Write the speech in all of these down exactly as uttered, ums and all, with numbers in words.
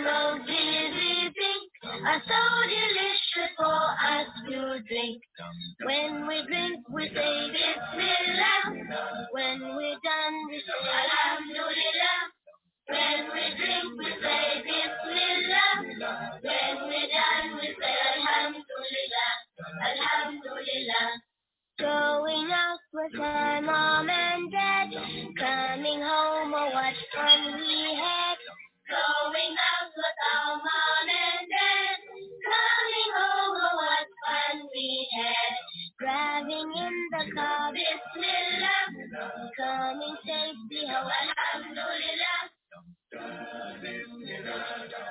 of fizzy pink are so delicious for us to drink. When we drink, we say Bismillah. When we're done, we say Alhamdulillah. When we drink, we say Bismillah. When we're done, we say Alhamdulillah. Alhamdulillah. Going out with my mom and dad, coming home, oh what fun we had. Going out with our mom and dad, coming home, oh what fun we had. Driving in the car, Bismillah, coming safely home, Alhamdulillah. Bismillah,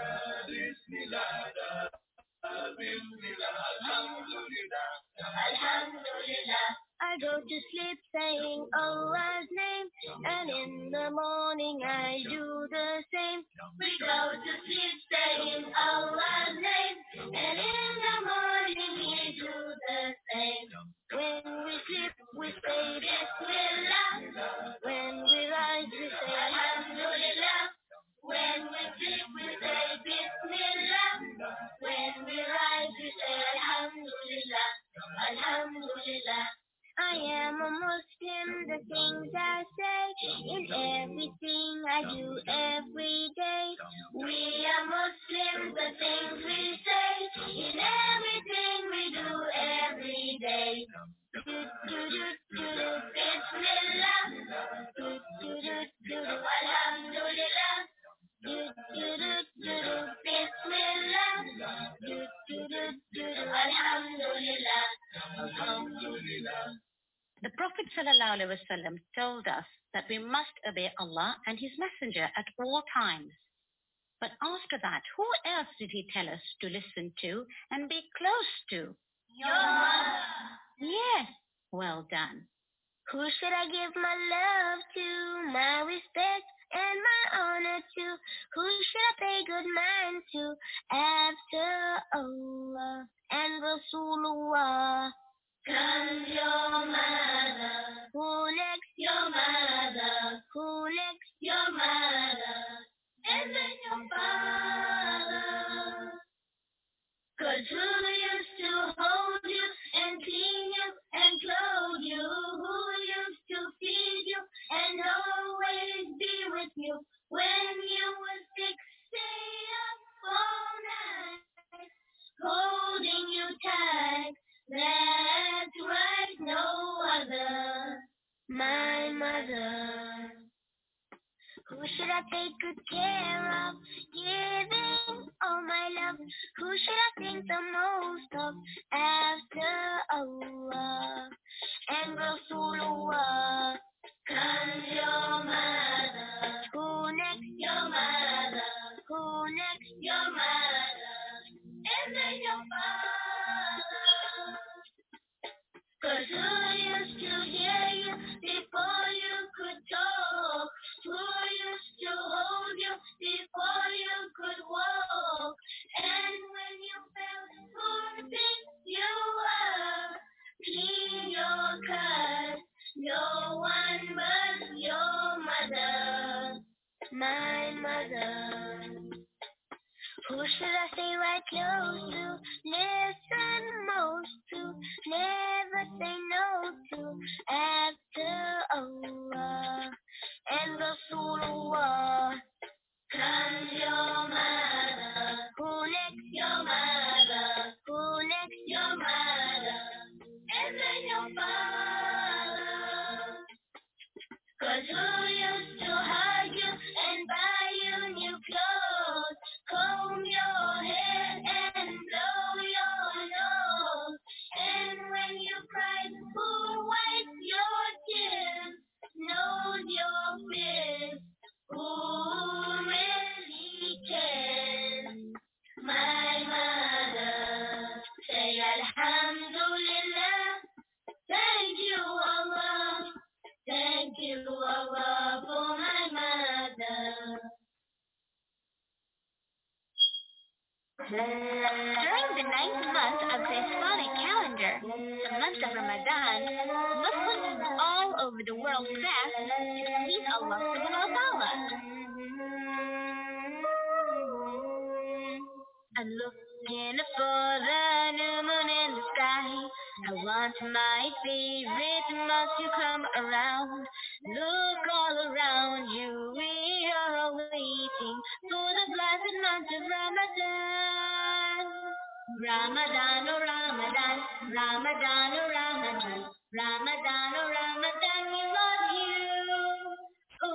Bismillah, Bismillah, Alhamdulillah, Alhamdulillah. I go to sleep saying Allah's name, and in the morning I do the same. We go to sleep saying Allah's name, and in the morning we do the same. When we sleep, we say Bismillah. When we rise, we say Alhamdulillah. When we sleep, we say Bismillah. When we rise, we say Alhamdulillah. Alhamdulillah. I am a Muslim, the things I say, in everything I do every day. We are Muslims, the things we say, in everything we do every day. Do, do, do, do, do, Bismillah. Do, do, do, do, do, Alhamdulillah. Do, do, do, do, do, Bismillah. Do, do, do, do, do, Alhamdulillah. Alhamdulillah. The Prophet ﷺ told us that we must obey Allah and His Messenger at all times. But after that, who else did He tell us to listen to and be close to? Your mother. Yes, well done. Who should I give my love to, my respect and my honor to? Who should I pay good mind to after Allah and Rasulullah? Comes your mother. Who next? Your mother. Who next? Your mother. And then your father. Cause who used to hold you and clean you and clothe you? Who used to feed you and always be with you when you were sick? Stay up all night, holding you tight. That's right, no other, my mother. Who should I take good care of, giving all my love? Who should I think the most of after Allah and Rasulullah? Comes your mother. Who next? Your mother. Who next? Your mother. And then your father. Cause who used to hear you before you could talk? Who used to hold you before you could walk? And when you felt who picked you up, clean your cut, no one but your mother, my mother. Who should I stay right close to, listen most to, never say no to, after Allah and Rasulullah? Comes your mother. Who next? Your mother. Who next? Your mother. And then your father. Cause who used to hug you and buy you new clothes, comb your hair and blow your nose? And when you cried, who wiped your tears, knows your fears, who really cares? My mother. Say Alhamdulillah. Thank you, Allah. Thank you, Allah, for my mother. During the ninth month of the Islamic calendar, the month of Ramadan, Muslims all over the world fast to please Allah subhanahu wa ta'ala. I'm looking for the new moon in the sky. I want my favorite month to come around. Look all around you, we are all waiting for the blessed month of Ramadan. Ramadan, oh Ramadan, Ramadan, oh Ramadan, Ramadan, oh Ramadan, we love you, oh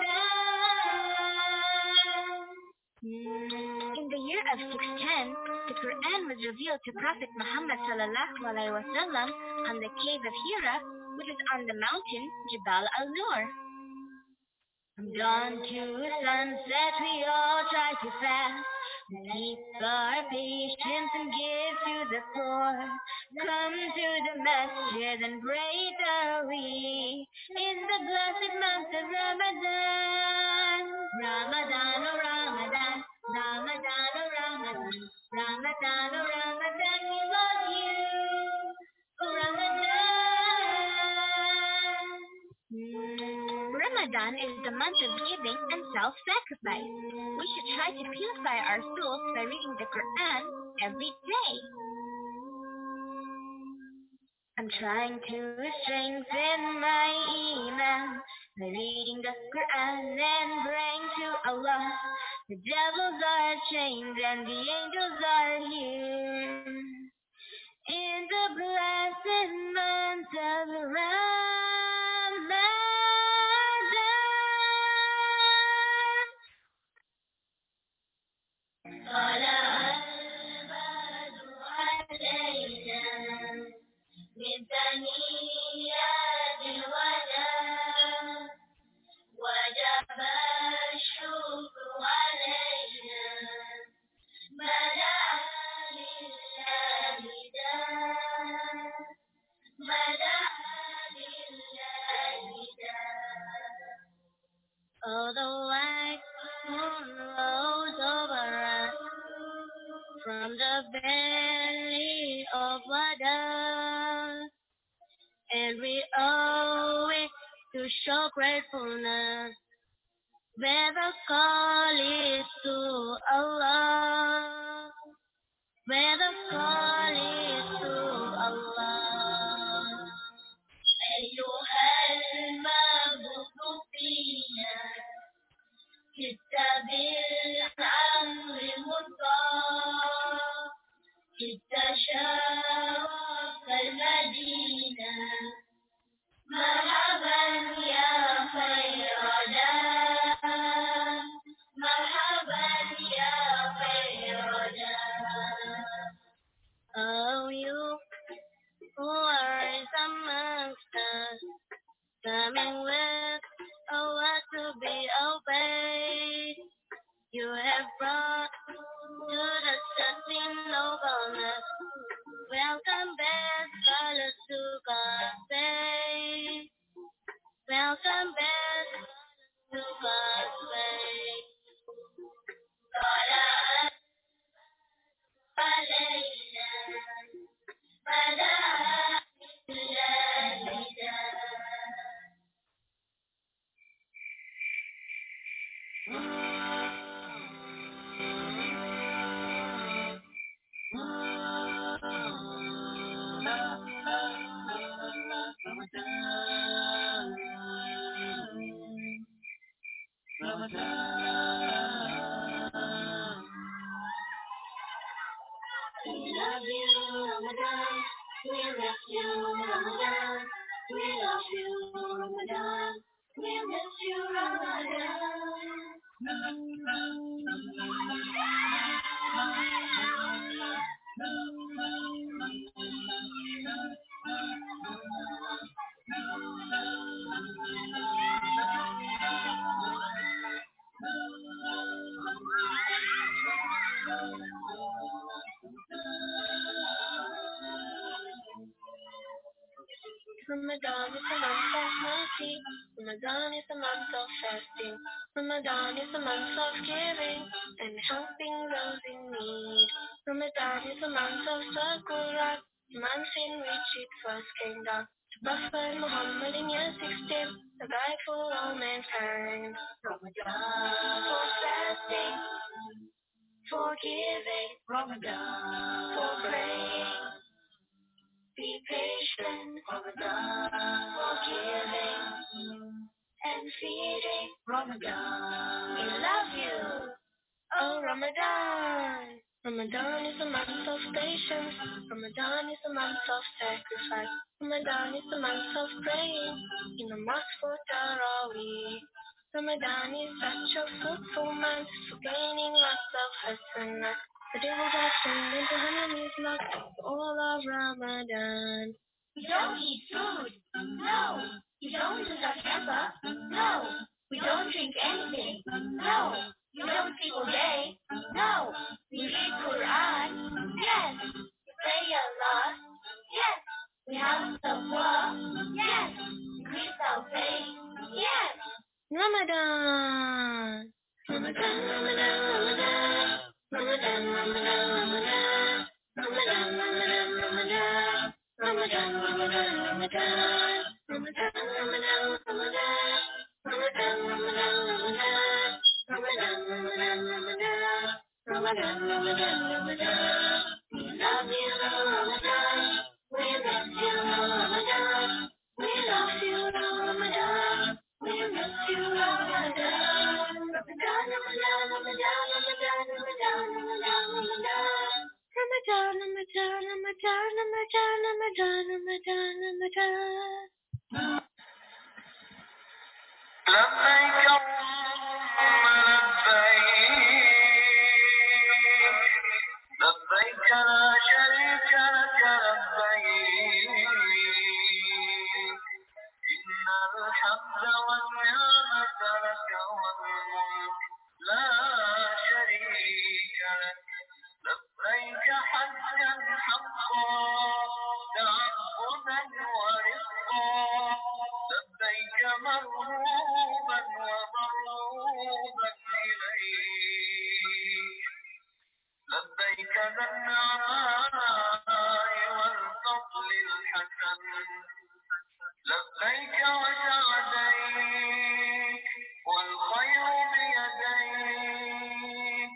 Ramadan. In the year of six ten, the Quran was revealed to Prophet Muhammad sallallahu alaihi wasallam on the cave of Hira, which is on the mountain Jabal al-Nur. From dawn to sunset, we all try to fast, to keep our patience and give to the poor. Come to the masjid and pray Taraweeh in the blessed month of Ramadan. Ramadan, oh Ramadan, Ramadan, oh Ramadan, Ramadan, oh Ramadan, we love you, oh Ramadan. Mm, Ramadan is the month of giving and self-sacrifice. We should try to purify our souls by reading the Quran every day. I'm trying to strengthen my iman by reading the Quran and praying to Allah. The devils are chained and the angels are here. In the blessed month of Ramadan. طلع البدر علينا من ثنيات الوداع وجب الشكر علينا مدى لله داع مدى لله داع. Oh, the white moon rose over us from the belly of Wada, and we owe it to show gratefulness where the call is to Allah, where the call is to Allah. أيها المبعوث فينا جئت بالأمر المطاع جئت شرفت المدينة مرحبا يا خير دار مرحبا يا خير دار. Oh, you who are amongst us, coming with a word to be obeyed. You have brought to the setting nobleness. Welcome back, scholars to God's way. Welcome back to God's way. طلع علينا مدى الله داع. We love you, Ramadan. We miss you, Ramadan. We love you, Ramadan. We miss you, Ramadan. Ramadan is a month of mercy. Ramadan is a month of fasting. Ramadan is a month of giving and helping those in need. Ramadan is a month of Sakurat, month in which it first came down to Prophet Muhammad in year sixteen, the guide for all mankind. Ramadan for fasting, forgiving Ramadan, for praying, be patient Ramadan, forgiving and feeding Ramadan. We love you, oh Ramadan. Ramadan is a month of patience. Ramadan is a month of sacrifice. Ramadan is a month of praying in the mosque for Taraweeh. Ramadan is such a fruitful month for gaining lots of hasanah. The devil got turned into honey is locked for all of Ramadan. We don't eat food. No. We don't lose our temper. No. We don't drink anything. No. We don't sleep all day. No. We read Quran. Yes. We pray a lot. Yes. We have taqwa. Yes. Increase our faith. Yes. Ramadan. Ramadan, Ramadan, Ramadan. Ramadan, Ramadan, Ramadan. Ramadan, Ramadan, Ramadan. Ramadan, Ramadan, Ramadan. Ramadan, Ramadan, Ramadan. Ramadan, Ramadan, Ramadan. Ramadan, Ramadan, Ramadan. Ramadan, Ramadan, Ramadan. We love you, Ramadan. We miss you, Ramadan. We love you, Ramadan. We miss you, Ramadan. Ramadan, Ramadan, Ramadan, Ramadan, Ramadan, Ramadan, Ramadan. Ramadan, Ramadan, Ramadan, Ramadan, Ramadan, Ramadan, Ramadan. لبيك اللهم لبيك لبيك لا شريك لك لبيك إن الحمد والنعمة لك والملك لا شريك لك لبيك حجا حقا تعبدا ورزقا لبيك مرغوبا ومرغوبا إليك لبيك ذا النعماء والفضل الحسن لبيك وسعديك والخير بيديك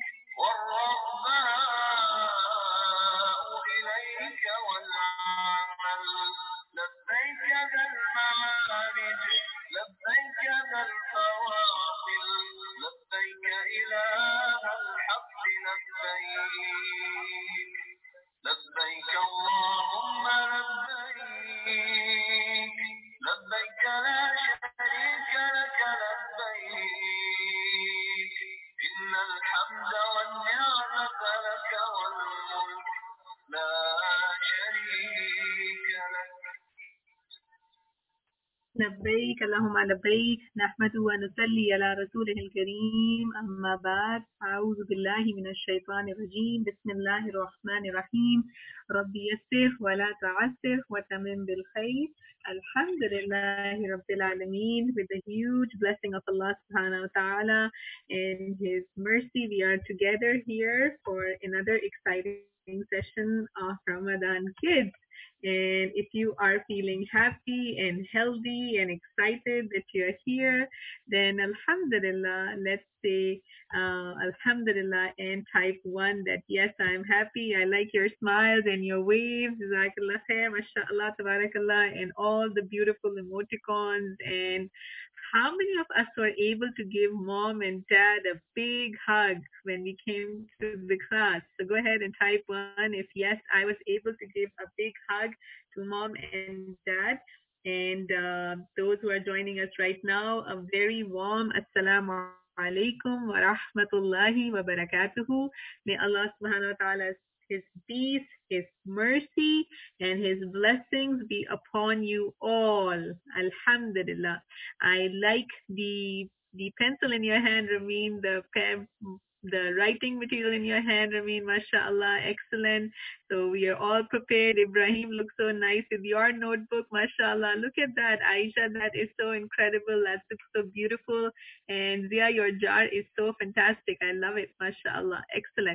والرغباء إليك والعمل لبيك ذا المعارج لبيك ذا الفواصل لبيك إله الحق لبيك لبيك اللهم لبيك لبيك لا شريك لك لبيك إن الحمد والنعمة لك والملك لا شريك لك لبيك اللهم لبيك نحمد ونصلي على رسوله الكريم أما بعد أعوذ بالله من الشيطان الرجيم بسم الله الرحمن الرحيم ربي يسر ولا تعسر وتمم بالخير الحمد لله رب العالمين. With the huge blessing of Allah subhanahu wa ta'ala and his mercy we are together here for another exciting session of Ramadan Kids. And if you are feeling happy and healthy and excited that you're here, then Alhamdulillah, let's say uh, Alhamdulillah and type one that yes, I'm happy. I like your smiles and your waves. Jazakallah khair, mashallah, tabarakallah, and all the beautiful emoticons. And how many of us were able to give mom and dad a big hug when we came to the class? So go ahead and type one if yes, I was able to give a big hug to mom and dad. And uh, those who are joining us right now, a very warm assalamu alaikum wa rahmatullahi wa barakatuhu. May Allah subhanahu wa ta'ala, his peace, his mercy, and his blessings be upon you all. Alhamdulillah. I like the the pencil in your hand, Ramin, the pen, the writing material in your hand, Ramin, mashallah, excellent. So we are all prepared. Ibrahim looks so nice with your notebook, mashallah. Look at that, Aisha, that is so incredible. That looks so beautiful. And Zia, your jar is so fantastic. I love it, mashallah, excellent.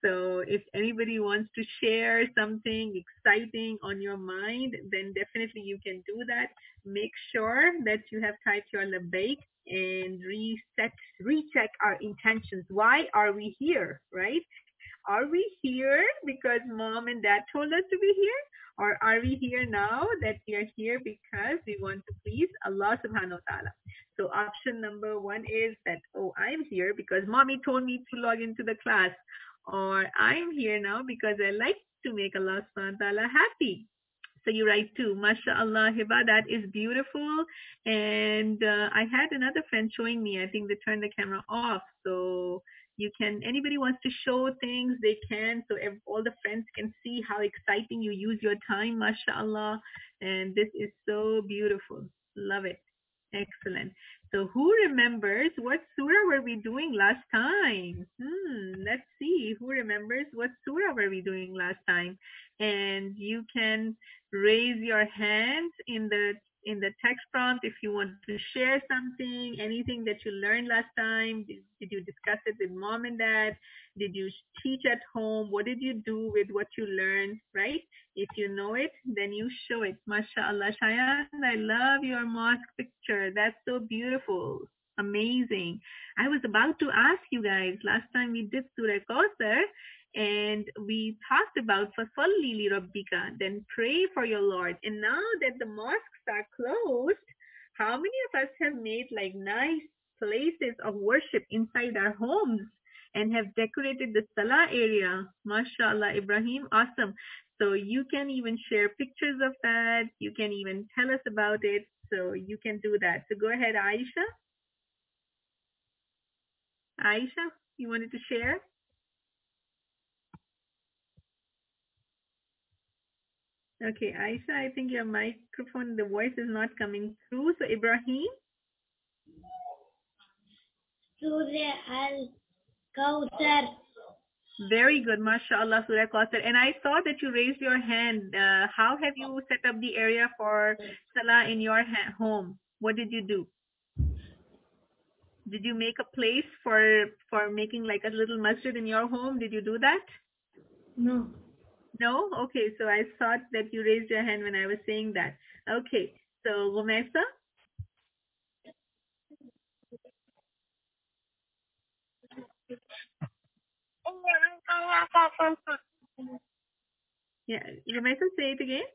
So if anybody wants to share something exciting on your mind, then definitely you can do that. Make sure that you have typed your labbaik and reset, recheck our intentions. Why are we here, right? Are we here because mom and dad told us to be here? Or are we here now that we are here because we want to please Allah subhanahu wa ta'ala? So option number one is that, oh, I'm here because mommy told me to log into the class. Or I'm here now because I like to make Allah subhanahu wa ta'ala happy. So you write too, MashaAllah, Hiba, that is beautiful. And uh, I had another friend showing me, I think they turned the camera off. So you can, anybody wants to show things, they can. So ev- all the friends can see how exciting you use your time, MashaAllah. And this is so beautiful. Love it. Excellent. So who remembers what surah were we doing last time? Hmm, let's see. Who remembers what surah were we doing last time? And you can raise your hands in the in the text prompt if you want to share something, anything that you learned last time. Did, did you discuss it with mom and dad? Did you teach at home? What did you do with what you learned, right? If you know it, then you show it. MashaAllah, Shayan, I love your mosque picture. That's so beautiful. Amazing. I was about to ask you guys, last time we did Surah Kautsar, and we talked about Fasalli li Rabbika, then pray for your Lord. And now that the mosques are closed, how many of us have made like nice places of worship inside our homes and have decorated the Salah area? MashaAllah, Ibrahim, awesome. So you can even share pictures of that. You can even tell us about it. So you can do that. So go ahead, Aisha. Aisha, you wanted to share? Okay, Aisha, I think your microphone, the voice is not coming through. So Ibrahim? Surah Al-Kawthar. Very good, mashallah, Surah Kautsar. And I saw that you raised your hand. Uh, how have you set up the area for Salah in your ha- home? What did you do? Did you make a place for for making like a little masjid in your home? Did you do that? No. No? Okay, so I thought that you raised your hand when I was saying that. Okay, so Gomesa? Yeah, Gomesa, say it again.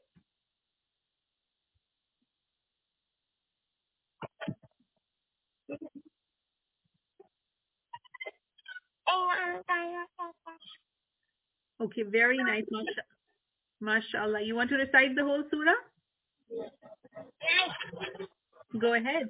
Okay, very nice. Masha, mashallah. You want to recite the whole surah? Go ahead.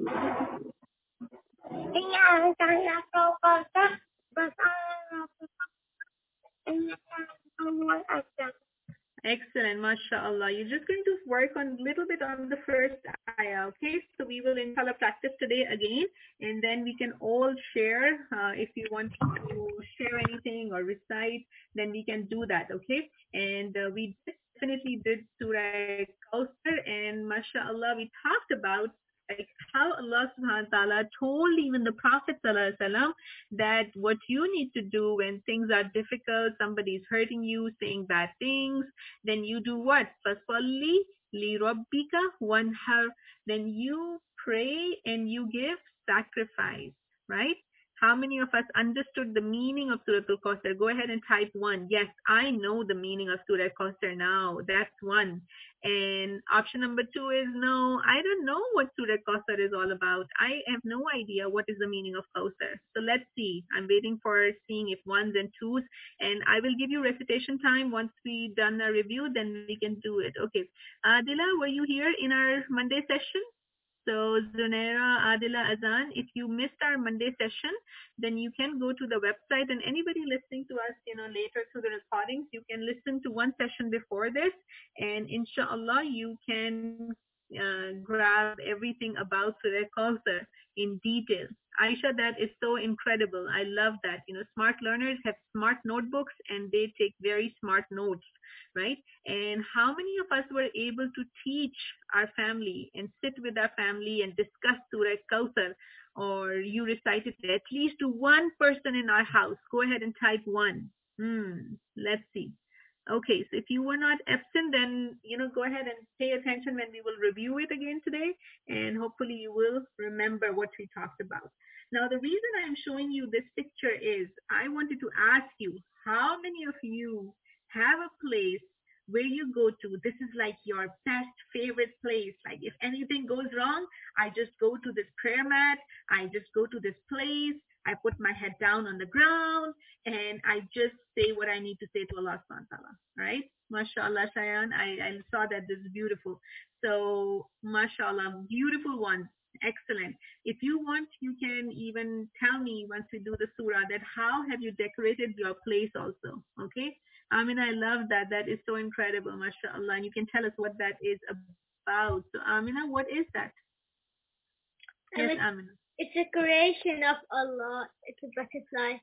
Excellent, mashallah. You're just going to work on a little bit on the first ayah, okay? So we will inshallah practice today again, and then we can all share. Uh, if you want to share anything or recite, then we can do that, okay? And uh, we definitely did Surah Kautsar, and mashallah, we talked about like how Allah subhanahu wa ta'ala told even the Prophet sallallahu alaihi wasallam that what you need to do when things are difficult, somebody's hurting you, saying bad things, then you do what? Fasalli li rabbika wanhar. Then you pray and you give sacrifice, right? How many of us understood the meaning of Surah Al-Kautsar? Go ahead and type one. Yes, I know the meaning of Surah Al-Kautsar now. That's one. And option number two is no, I don't know what Surah Kautsar is all about. I have no idea what is the meaning of Kautsar. So let's see. I'm waiting for seeing if ones and twos. And I will give you recitation time once we done a review, then we can do it. Okay. Adila, were you here in our Monday session? So Zunaira, Adila, Azan, if you missed our Monday session, then you can go to the website, and anybody listening to us, you know, later through the recordings, you can listen to one session before this, and inshallah, you can uh, grab everything about Surah Kautsar in detail. Aisha, that is so incredible. I love that. You know, smart learners have smart notebooks and they take very smart notes, right? And how many of us were able to teach our family and sit with our family and discuss Surah Kautsar, or you recited it at least to one person in our house? Go ahead and type one. Hmm. Let's see. Okay, so if you were not absent, then you know go ahead and pay attention when we will review it again today, and hopefully you will remember what we talked about. Now, the reason I'm showing you this picture is I wanted to ask you how many of you have a place where you go to. This is like your best favorite place. Like if anything goes wrong, I just go to this prayer mat. I just go to this place. I put my head down on the ground and I just say what I need to say to Allah subhanahu wa ta'ala, right? MashaAllah, Shayan, I, I saw that this is beautiful. So, MashaAllah, beautiful one. Excellent. If you want, you can even tell me once we do the surah that how have you decorated your place also, okay? I mean, I love that. That is so incredible, MashaAllah. And you can tell us what that is about. So, Amina, what is that? Um, Yes, it's, Amina. it's a creation of Allah. It's a butterfly.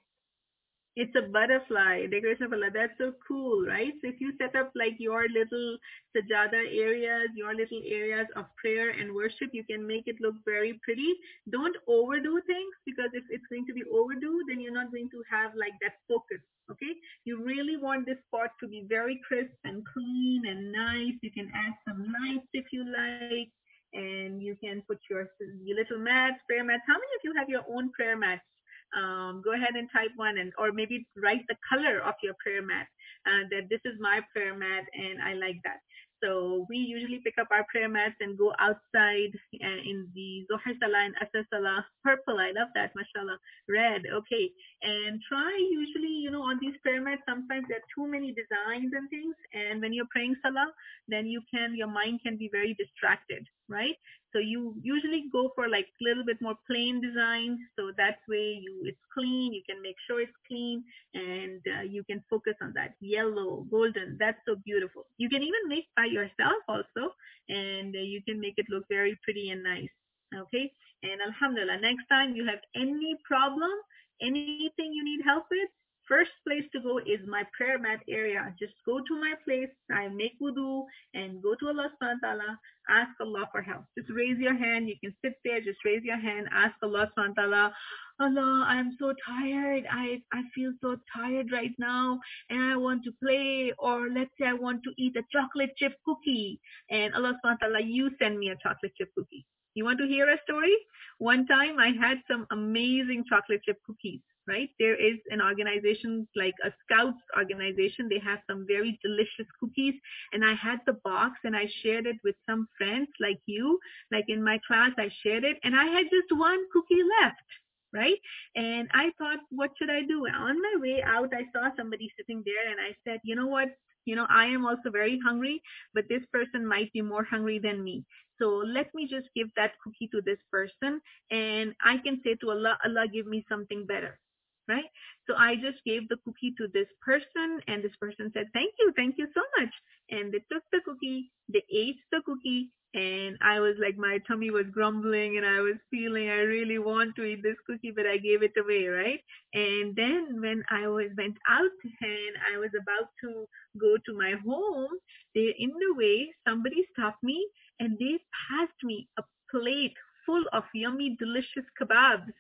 It's a butterfly, decoration of Allah. That's so cool, right? So if you set up like your little sajada areas, your little areas of prayer and worship, you can make it look very pretty. Don't overdo things because if it's going to be overdue, then you're not going to have like that focus. Okay? You really want this spot to be very crisp and clean and nice. You can add some lights if you like. And you can put your, your little mats, prayer mats. How many of you have your own prayer mats? Um, go ahead and type one, and or maybe write the color of your prayer mat. Uh, that this is my prayer mat, and I like that. So we usually pick up our prayer mats and go outside uh, in the Zohar Salah and Asr Salah. Purple, I love that, mashallah. Red, okay. And try usually, you know, on these prayer mats, sometimes there are too many designs and things. And when you're praying Salah, then you can, your mind can be very distracted, right? So you usually go for like a little bit more plain designs. So that way you it's clean. You can make sure it's clean, and uh, you can focus on that. Yellow, golden. That's so beautiful. You can even make by yourself also, and uh, you can make it look very pretty and nice. Okay. And Alhamdulillah, next time you have any problem, anything you need help with, first place to go is my prayer mat area. Just go to my place. I make wudu and go to Allah subhanahu wa ta'ala. Ask Allah for help. Just raise your hand. You can sit there. Just raise your hand. Ask Allah subhanahu wa ta'ala. Allah, I'm so tired. I, I feel so tired right now and I want to play, or let's say I want to eat a chocolate chip cookie. And Allah subhanahu wa ta'ala, you send me a chocolate chip cookie. You want to hear a story? One time I had some amazing chocolate chip cookies, right? There is an organization like a Scouts organization. They have some very delicious cookies, and I had the box and I shared it with some friends like you. Like in my class, I shared it and I had just one cookie left, right? And I thought, what should I do? On my way out, I saw somebody sitting there and I said, you know what? You know, I am also very hungry, but this person might be more hungry than me. So let me just give that cookie to this person, and I can say to Allah, Allah, give me something better, right? So I just gave the cookie to this person, and this person said, thank you, thank you so much. And they took the cookie, they ate the cookie, and I was like, my tummy was grumbling, and I was feeling I really want to eat this cookie, but I gave it away, right? And then when I was went out and I was about to go to my home, they in the way somebody stopped me and they passed me a plate full of yummy, delicious kebabs.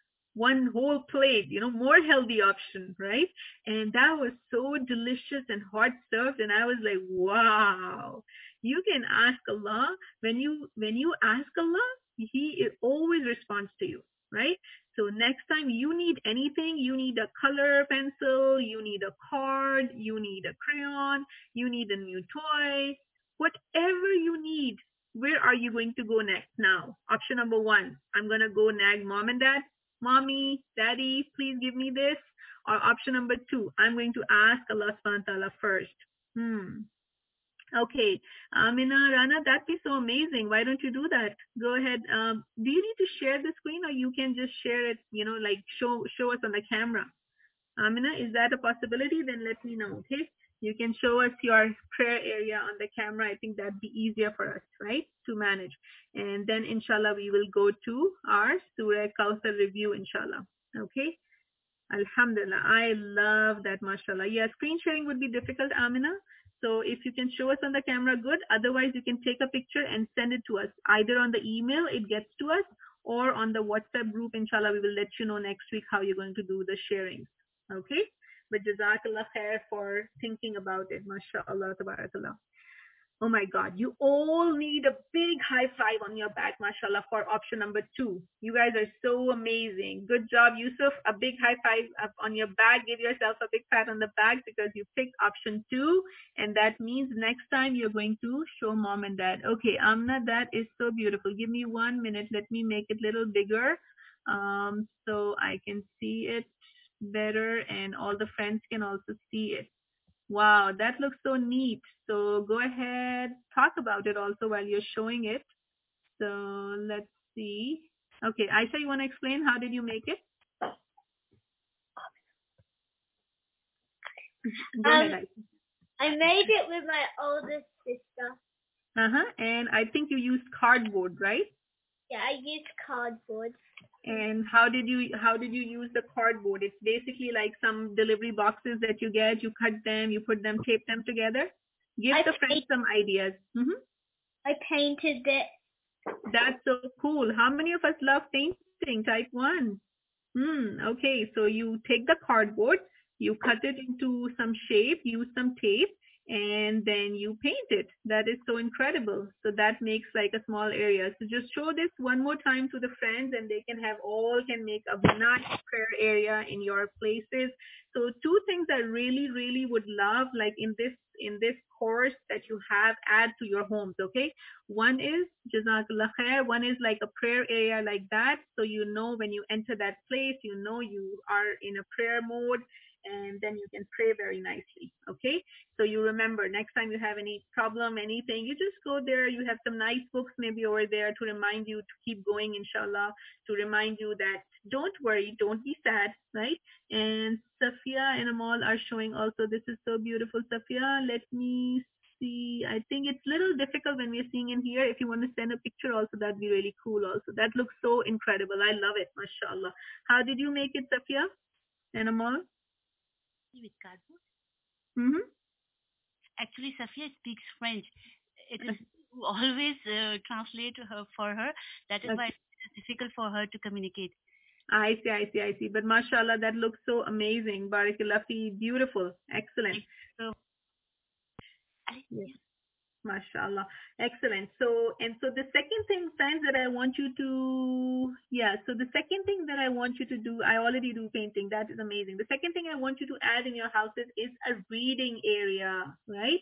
One whole plate, you know, more healthy option, right? And that was so delicious and hot served. And I was like, wow, you can ask Allah. When you, when you ask Allah, He always responds to you, right? So next time you need anything, you need a color pencil, you need a card, you need a crayon, you need a new toy, whatever you need, where are you going to go next now? Option number one, I'm going to go nag mom and dad. Mommy, daddy, please give me this. Or option number two, I'm going to ask Allah subhanahu wa ta'ala first. Hmm. Okay. Amina, Rana, that'd be so amazing. Why don't you do that? Go ahead. Um, do you need to share the screen, or you can just share it, you know, like show show us on the camera? Amina, is that a possibility? Then let me know, okay? You can show us your prayer area on the camera. I think that'd be easier for us, right, to manage. And then, inshallah, we will go to our Surah Kawthar review, inshallah. Okay? Alhamdulillah. I love that, mashallah. Yeah, screen sharing would be difficult, Amina. So if you can show us on the camera, good. Otherwise, you can take a picture and send it to us. Either on the email, it gets to us, or on the WhatsApp group, inshallah, we will let you know next week how you're going to do the sharing. Okay? but Jazakallah khair for thinking about it. MashaAllah, tabarakallah. Oh my God, you all need a big high five on your back, mashallah, for option number two. You guys are so amazing. Good job, Yusuf. A big high five up on your back. Give yourself a big pat on the back because you picked option two. And that means next time you're going to show mom and dad. Okay, Amna, that is so beautiful. Give me one minute. Let me make it a little bigger um, so I can see it better and all the friends can also see it. Wow, that looks so neat. So go ahead, talk about it also while you're showing it. So let's see. Okay, Aisha, you want to explain how did you make it? Go Um, ahead, Aisha. I made it with my oldest sister. Uh-huh. And I think you used cardboard, right? Yeah, I used cardboard. And how did you how did you use the cardboard? It's basically like some delivery boxes that you get, you cut them, you put them, tape them together. Give I the friends paint- some ideas. Mm-hmm. I painted it. That's so cool. How many of us love painting? Type one. Hmm. Okay. So you take the cardboard, you cut it into some shape, use some tape, and then you paint it. That is so incredible. So that makes like a small area. So just show this one more time to the friends, and they can have all can make a nice prayer area in your places. So two things I really, really would love, like in this in this course that you have, add to your homes. Okay. One is Jazakallah khair. One is like a prayer area like that. So you know when you enter that place, you know you are in a prayer mode and then you can pray very nicely. Okay. So you remember next time you have any problem, anything, you just go there. You have some nice books maybe over there to remind you to keep going, inshallah, to remind you that don't worry, don't be sad, right? And Safia and Amal are showing also. This is so beautiful, Safia. Let me see. I think it's a little difficult when we're seeing in here. If you want to send a picture also, that'd be really cool also. That looks so incredible. I love it, mashallah. How did you make it, Safia and Amal? With cardboard. Mm-hmm. Actually, Safia speaks French. It is always uh, translate to her for her. That is why it's difficult for her to communicate. I see, I see, I see. But mashallah, that looks so amazing. Barakallah fi, beautiful, excellent. So, Yes. Mashallah. Excellent. So, and so the second thing, friends, that I want you to, yeah, so the second thing that I want you to do, I already do painting. That is amazing. The second thing I want you to add in your houses is a reading area, right?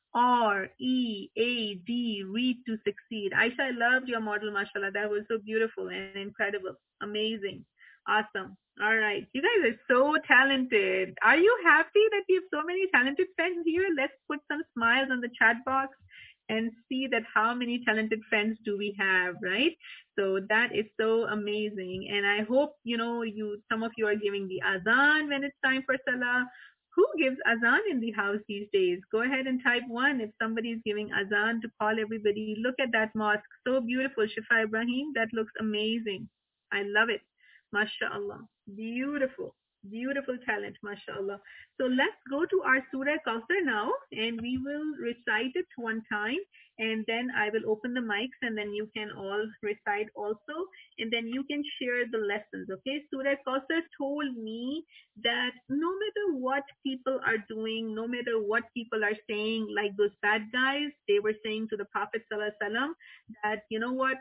R E A D, read to succeed. Aisha, I loved your model, mashallah. That was so beautiful and incredible. Amazing. Awesome. All right. You guys are so talented. Are you happy that you have so many talented friends here? Let's put some smiles on the chat box and see that how many talented friends do we have, right? So that is so amazing. And I hope, you know, you some of you are giving the azan when it's time for salah. Who gives azan in the house these days? Go ahead and type one if somebody is giving azan to call everybody. Look at that mosque. So beautiful, Shifa Ibrahim. That looks amazing. I love it. MashaAllah. Beautiful. Beautiful talent, mashallah. So let's go to our Surah Kawthar now, and we will recite it one time, and then I will open the mics, and then you can all recite also, and then you can share the lessons, okay? Surah Kawthar told me that no matter what people are doing, no matter what people are saying, like those bad guys, they were saying to the Prophet Sallallahu Alaihi Wasallam that, you know what,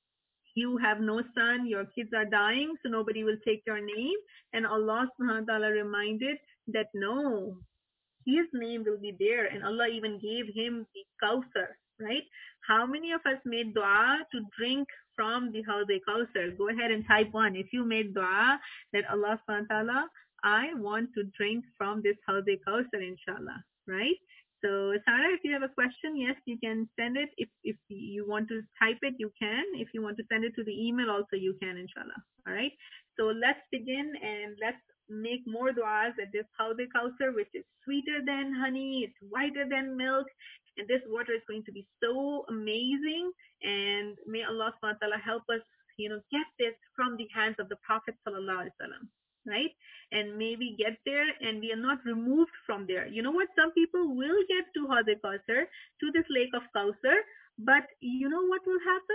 you have no son, your kids are dying, so nobody will take your name. And Allah subhanahu wa ta'ala reminded that no, his name will be there. And Allah even gave him the Kawthar, right? How many of us made dua to drink from the Hawd-e Kawthar? Go ahead and type one. If you made dua that Allah subhanahu wa ta'ala, I want to drink from this Hawd-e Kawthar, inshallah, right? So, Sarah, if you have a question, yes, you can send it. If if you want to type it, you can. If you want to send it to the email, also you can, inshallah. All right. So let's begin and let's make more du'as at this Hawd-e Kawthar, which is sweeter than honey, it's whiter than milk, and this water is going to be so amazing. And may Allah subhanahu wa ta'ala help us, you know, get this from the hands of the Prophet sallallahu alaihi wasallam. Right? And maybe get there and we are not removed from there. You know what? Some people will get to Hawd-e Kawthar, to this lake of Kawthar, but you know what will happen?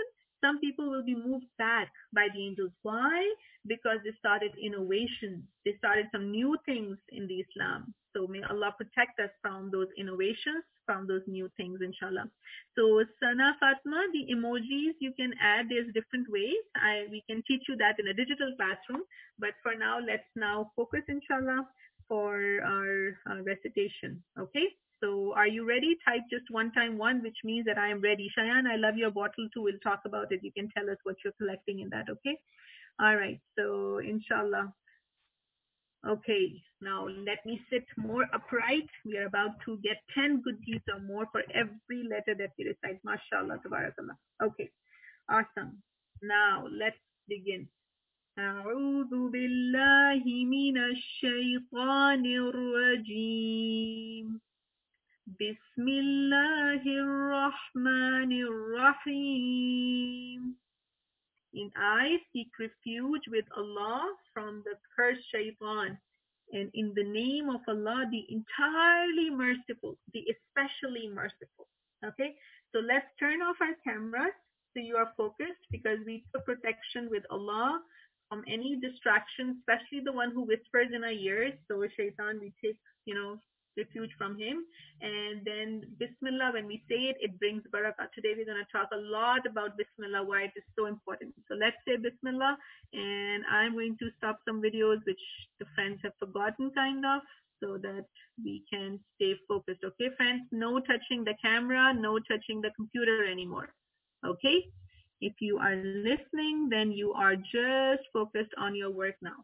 some people will be moved back by the angels. Why? Because they started innovations. They started some new things in the Islam. So may Allah protect us from those innovations, from those new things, inshallah. So Sana Fatma, the emojis you can add, there's different ways. I we can teach you that in a digital classroom. But for now, let's now focus, inshallah, for our uh, recitation. Okay? So are you ready? Type just one time one, which means that I am ready. Shayan, I love your bottle too. We'll talk about it. You can tell us what you're collecting in that, okay? All right. So inshallah. Okay. Now let me sit more upright. We are about to get ten good deeds or more for every letter that we recite. MashaAllah, tabarakallah. Okay. Awesome. Now let's begin. أعوذ بالله من الشيطان الرجيم بسم الله الرحمن الرحيم. And I seek refuge with Allah from the cursed shaitan. And in the name of Allah, the entirely merciful, the especially merciful. Okay, so let's turn off our cameras so you are focused, because we took protection with Allah from any distraction, especially the one who whispers in our ears. So shaitan, we take, you know, refuge from him. And then Bismillah, when we say it, it brings barakah. Today we're going to talk a lot about Bismillah, why it is so important. So let's say Bismillah, and I'm going to stop some videos which the friends have forgotten, kind of, so that we can stay focused. Okay, friends, no touching the camera, no touching the computer anymore. Okay, if you are listening, then you are just focused on your work now.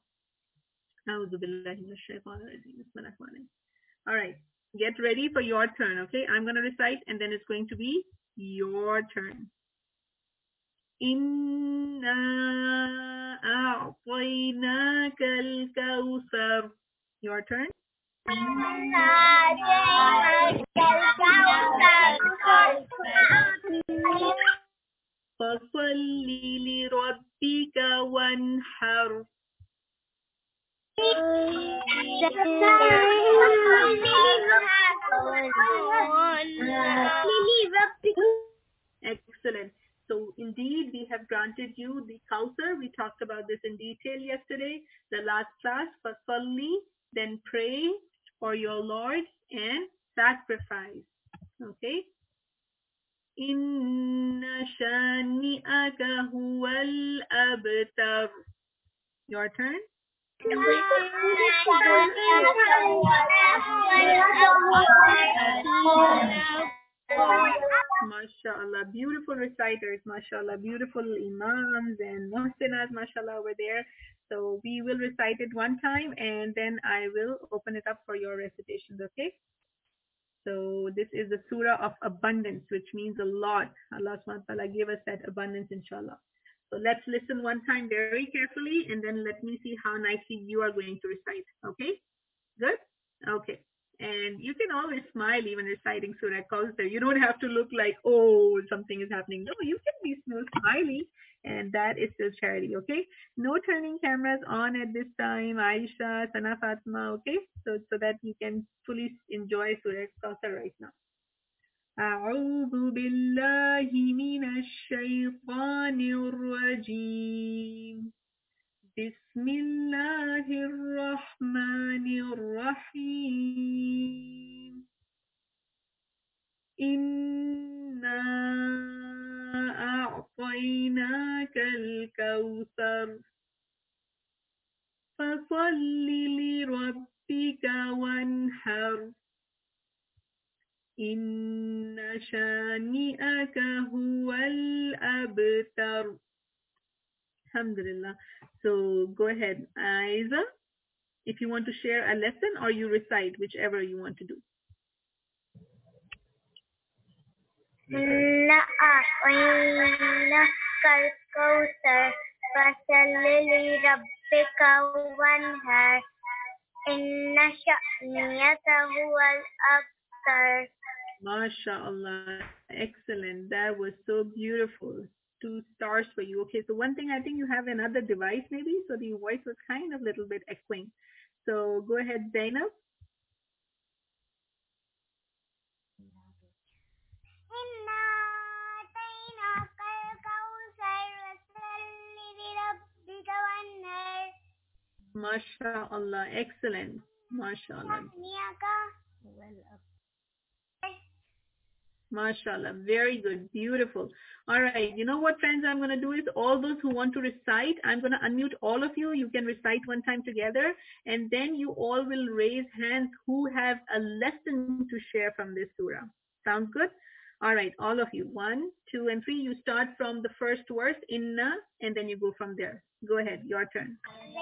All right, get ready for your turn. Okay, I'm going to recite and then it's going to be your turn. Inna a'tainaka al-kawthar. Your turn. فَصَلِّ لِرَبِّكَ وَانْحَرْ. Excellent. So indeed, we have granted you the Kawthar. We talked about this in detail yesterday, the last class. Fasalli, then pray for your Lord and sacrifice. Okay. Inna shani'aka huwal abtar. Your turn. MashaAllah, beautiful reciters, MashaAllah, beautiful imams and muhsinas, MashaAllah, over there. So we will recite it one time and then I will open it up for your recitations, okay? So this is the surah of abundance, which means a lot. Allah subhanahu wa ta'ala gave us that abundance, inshallah. So let's listen one time very carefully and then let me see how nicely you are going to recite. Okay? Good? Okay. And you can always smile even reciting Surah Kawthar. You don't have to look like, oh, something is happening. No, you can be smooth, smiley, and that is still charity, okay? No turning cameras on at this time, Aisha, Sana Fatma, okay? So, so that you can fully enjoy Surah Kawthar right now. أعوذ بالله من الشيطان الرجيم بسم الله الرحمن الرحيم إنا أعطيناك الكوثر فصل لربك وانحر إن شانئك هو الأبتر. Alhamdulillah. So go ahead, Aiza, if you want to share a lesson or you recite, whichever you want to do. إِنَّا أَعْطَيْنَاكَ الْكَوْثَرَ فَصَلِّ لِرَبِّكَ وَانْحَرْ إِنَّ شَانِئَكَ هُوَ الْأَبْتَرُ. MashaAllah, excellent. That was so beautiful. Two stars for you. Okay, so one thing, I think you have another device maybe, so the voice was kind of a little bit echoing. So go ahead, Zainab. إِنَّا أَعْطَيْنَاكَ الْكَوْثَرَ MashaAllah. Excellent. MashaAllah. MashaAllah. Very good. Beautiful. All right. You know what, friends, I'm going to do is all those who want to recite, I'm going to unmute all of you. You can recite one time together. And then you all will raise hands who have a lesson to share from this surah. Sounds good? All right. All of you. One, two, and three. You start from the first verse, inna, and then you go from there. Go ahead. Your turn.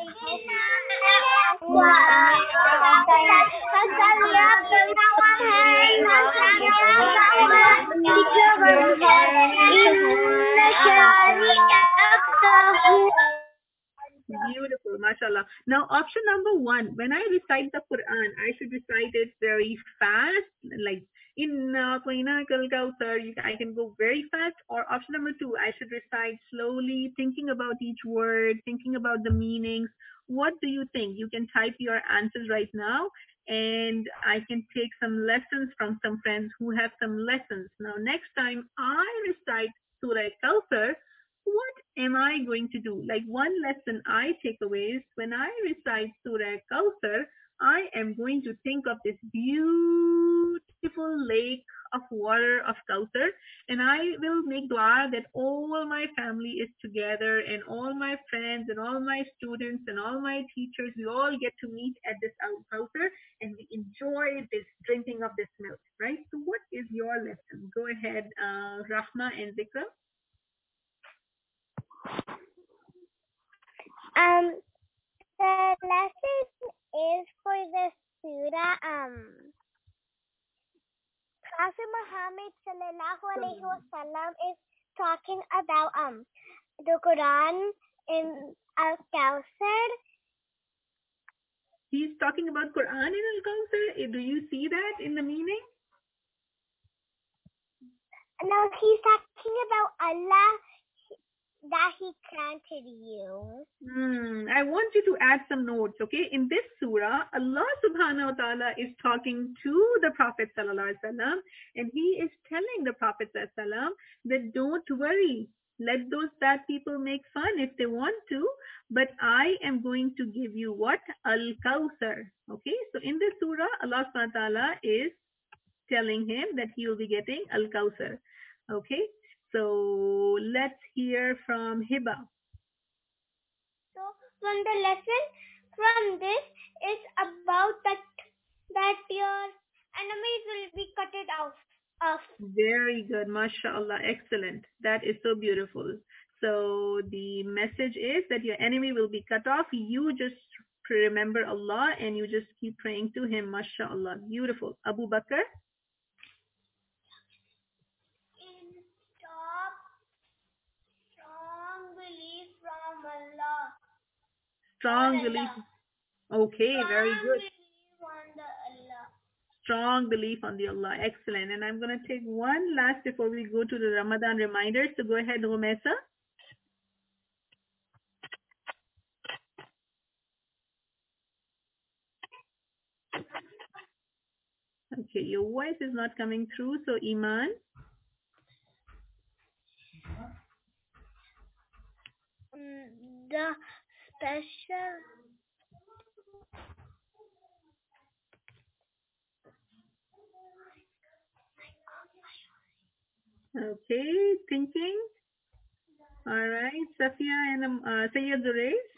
Beautiful, mashallah. Now, option number one, when I recite the Quran, I should recite it very fast, like inna qaina kal kautsar. I can go very fast. Or option number two, I should recite slowly, thinking about each word, thinking about the meanings. What do you think? You can type your answers right now, and I can take some lessons from some friends who have some lessons. Now, next time I recite Surah Kautsar, what am I going to do? Like one lesson I take away is when I recite Surah Kautsar, I am going to think of this beautiful lake of water of Kautsar, and I will make dua that all my family is together and all my friends and all my students and all my teachers, we all get to meet at this Kautsar and we enjoy this drinking of this milk, right? So what is your lesson? Go ahead, uh, Rahma and Zikra. Um, the lesson is for the surah. Um, Prophet Muhammad sallallahu alaihi wasallam is talking about um the Quran in Al Kawthar. He's talking about Quran in Al Kawthar. Do you see that in the meaning? No, he's talking about Allah that he granted you. Hmm. I want you to add some notes, okay? In this surah, Allah subhanahu wa ta'ala is talking to the Prophet sallallahu alaihi wasallam, and he is telling the Prophet sallallahu alaihi wasallam that don't worry, let those bad people make fun if they want to, but I am going to give you what? Al-Kawthar. Okay? So in this surah, Allah subhanahu wa ta'ala is telling him that he will be getting Al-Kawthar. Okay? So let's hear from Hiba. So from the lesson from this is about that that your enemies will be cut it off. off. Very good, mashallah, excellent. That is so beautiful. So the message is that your enemy will be cut off. You just remember Allah and you just keep praying to Him, mashallah. Beautiful. Abu Bakr. In top strong belief from Allah. Strong belief. Okay, strong very good. Belief on the Allah. Strong belief on the Allah. Excellent. And I'm going to take one last before we go to the Ramadan reminders. So go ahead, Rumesa. Okay, your voice is not coming through. So Iman. Um, the special. Okay, thinking. All right, Safia and um, uh, Sayyid Zurais.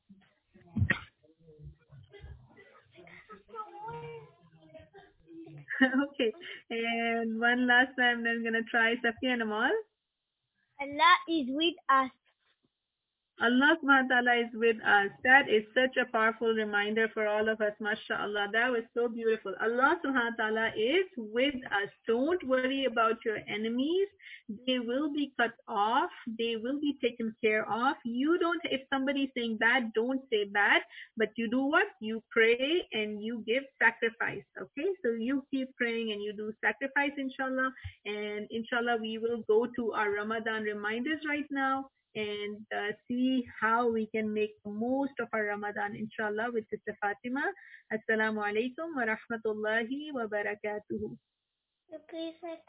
Okay, and one last time, then I'm gonna try Safia and Amal. Allah is with us. Allah subhanahu wa ta'ala is with us. That is such a powerful reminder for all of us, mashallah. That was so beautiful. Allah subhanahu wa ta'ala is with us. Don't worry about your enemies. They will be cut off. They will be taken care of. You don't, if somebody's saying bad, don't say bad, but you do what? You pray and you give sacrifice, okay? So you keep praying and you do sacrifice, inshallah. And inshallah, we will go to our Ramadan reminders right now and uh, see how we can make the most of our Ramadan, inshallah, with Sister Fatima. Assalamu alaikum wa rahmatullahi wa barakatuhu. Please say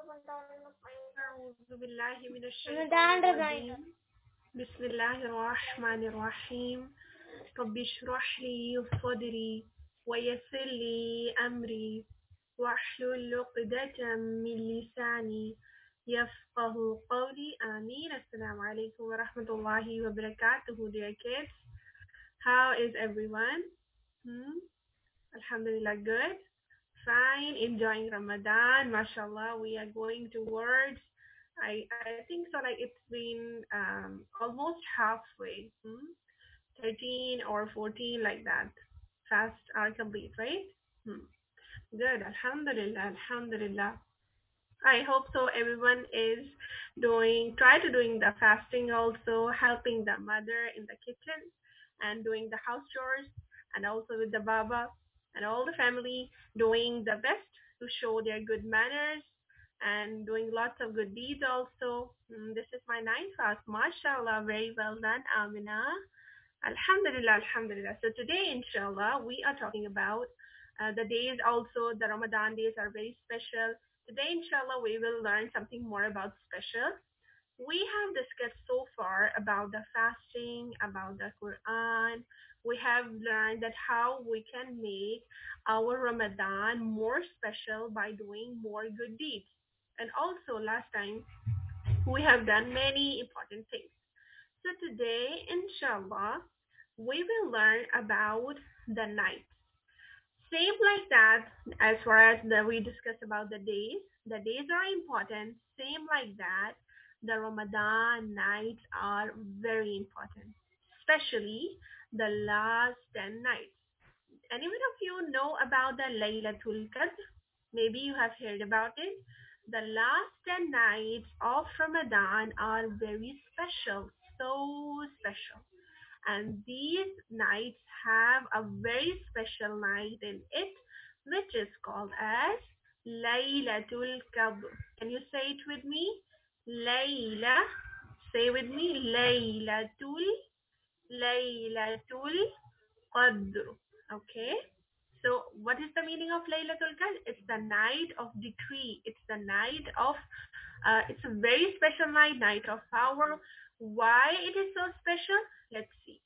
أعوذ بالله من الشيطان الرجيم. بسم الله الرحمن الرحيم. رب اشرح لي صدري ويسر لي أمري واحلل عقدة من لساني يفقه قولي آمين. Assalamu alaikum wa rahmatullahi wa barakatuh, dear kids. How is everyone? Hmm? Alhamdulillah, good. Fine, enjoying Ramadan. MashaAllah, we are going towards, I, I think so, like it's been um, almost halfway. Hmm? thirteen or fourteen, like that. Fast are complete, right? Hmm. Good. Alhamdulillah. Alhamdulillah. I hope so. Everyone is doing, try to doing the fasting also, helping the mother in the kitchen and doing the house chores, and also with the Baba and all the family doing the best to show their good manners and doing lots of good deeds also. Mm, this is my ninth fast. MashaAllah. Very well done, Amina. Alhamdulillah, Alhamdulillah. So today, inshallah, we are talking about uh, the days also, the Ramadan days are very special. Today, inshallah, we will learn something more about special. We have discussed so far about the fasting, about the Quran. We have learned that how we can make our Ramadan more special by doing more good deeds. And also, last time, we have done many important things. So today, inshallah, we will learn about the night. Same like that, as far as the, we discussed about the days. The days are important. Same like that, the Ramadan nights are very important, especially the last ten nights. Anyone of you know about the Laylatul Qadr? Maybe you have heard about it. The last ten nights of Ramadan are very special, so special. And these nights have a very special night in it, which is called as Laylatul Qadr. Can you say it with me? Layla. Say with me. Laylatul, Laylatul Qadr. Okay? So what is the meaning of Laylatul Qadr? It's the night of decree. It's the night of, uh, it's a very special night, night of power. Why it is so special? Let's see.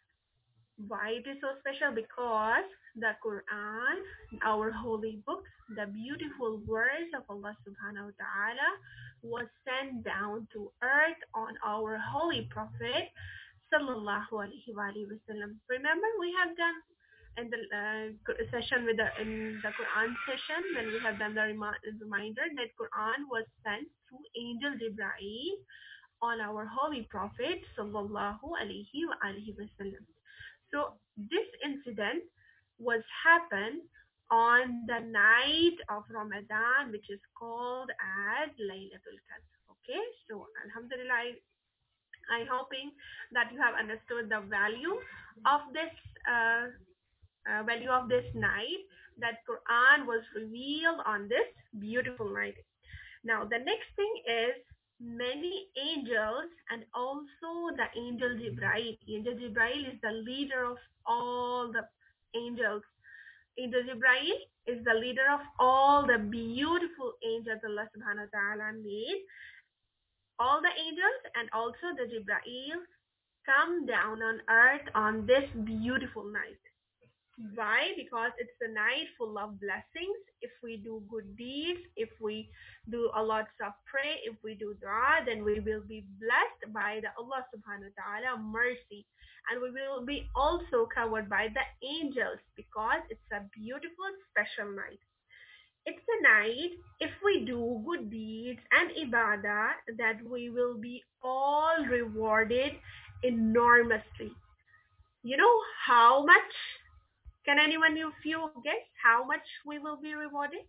Why it is so special? Because the Quran, our holy book, the beautiful words of Allah subhanahu wa ta'ala was sent down to earth on our holy prophet sallallahu alaihi wasallam. Remember we have done in the uh, session with the in the Quran session when we have done the remi- reminder that Quran was sent through angel Jibreel on our holy prophet sallallahu alaihi wasallam. So this incident was happened on the night of Ramadan, which is called as Laylatul Qadr. Okay, so Alhamdulillah, I, I'm hoping that you have understood the value of this uh, uh, value of this night. That Quran was revealed on this beautiful night. Now the next thing is many angels and also the angel Jibreel. Angel Jibreel is the leader of all the angels. Angel Jibreel is the leader of all the beautiful angels Allah subhanahu wa ta'ala made. All the angels and also the Jibreel come down on earth on this beautiful night. Why? Because it's a night full of blessings. If we do good deeds, if we do a lot of pray, if we do dua, then we will be blessed by the Allah subhanahu wa ta'ala mercy. And we will be also covered by the angels because it's a beautiful special night. It's a night, if we do good deeds and ibadah, that we will be all rewarded enormously. You know how much? Can anyone of you guess how much we will be rewarded?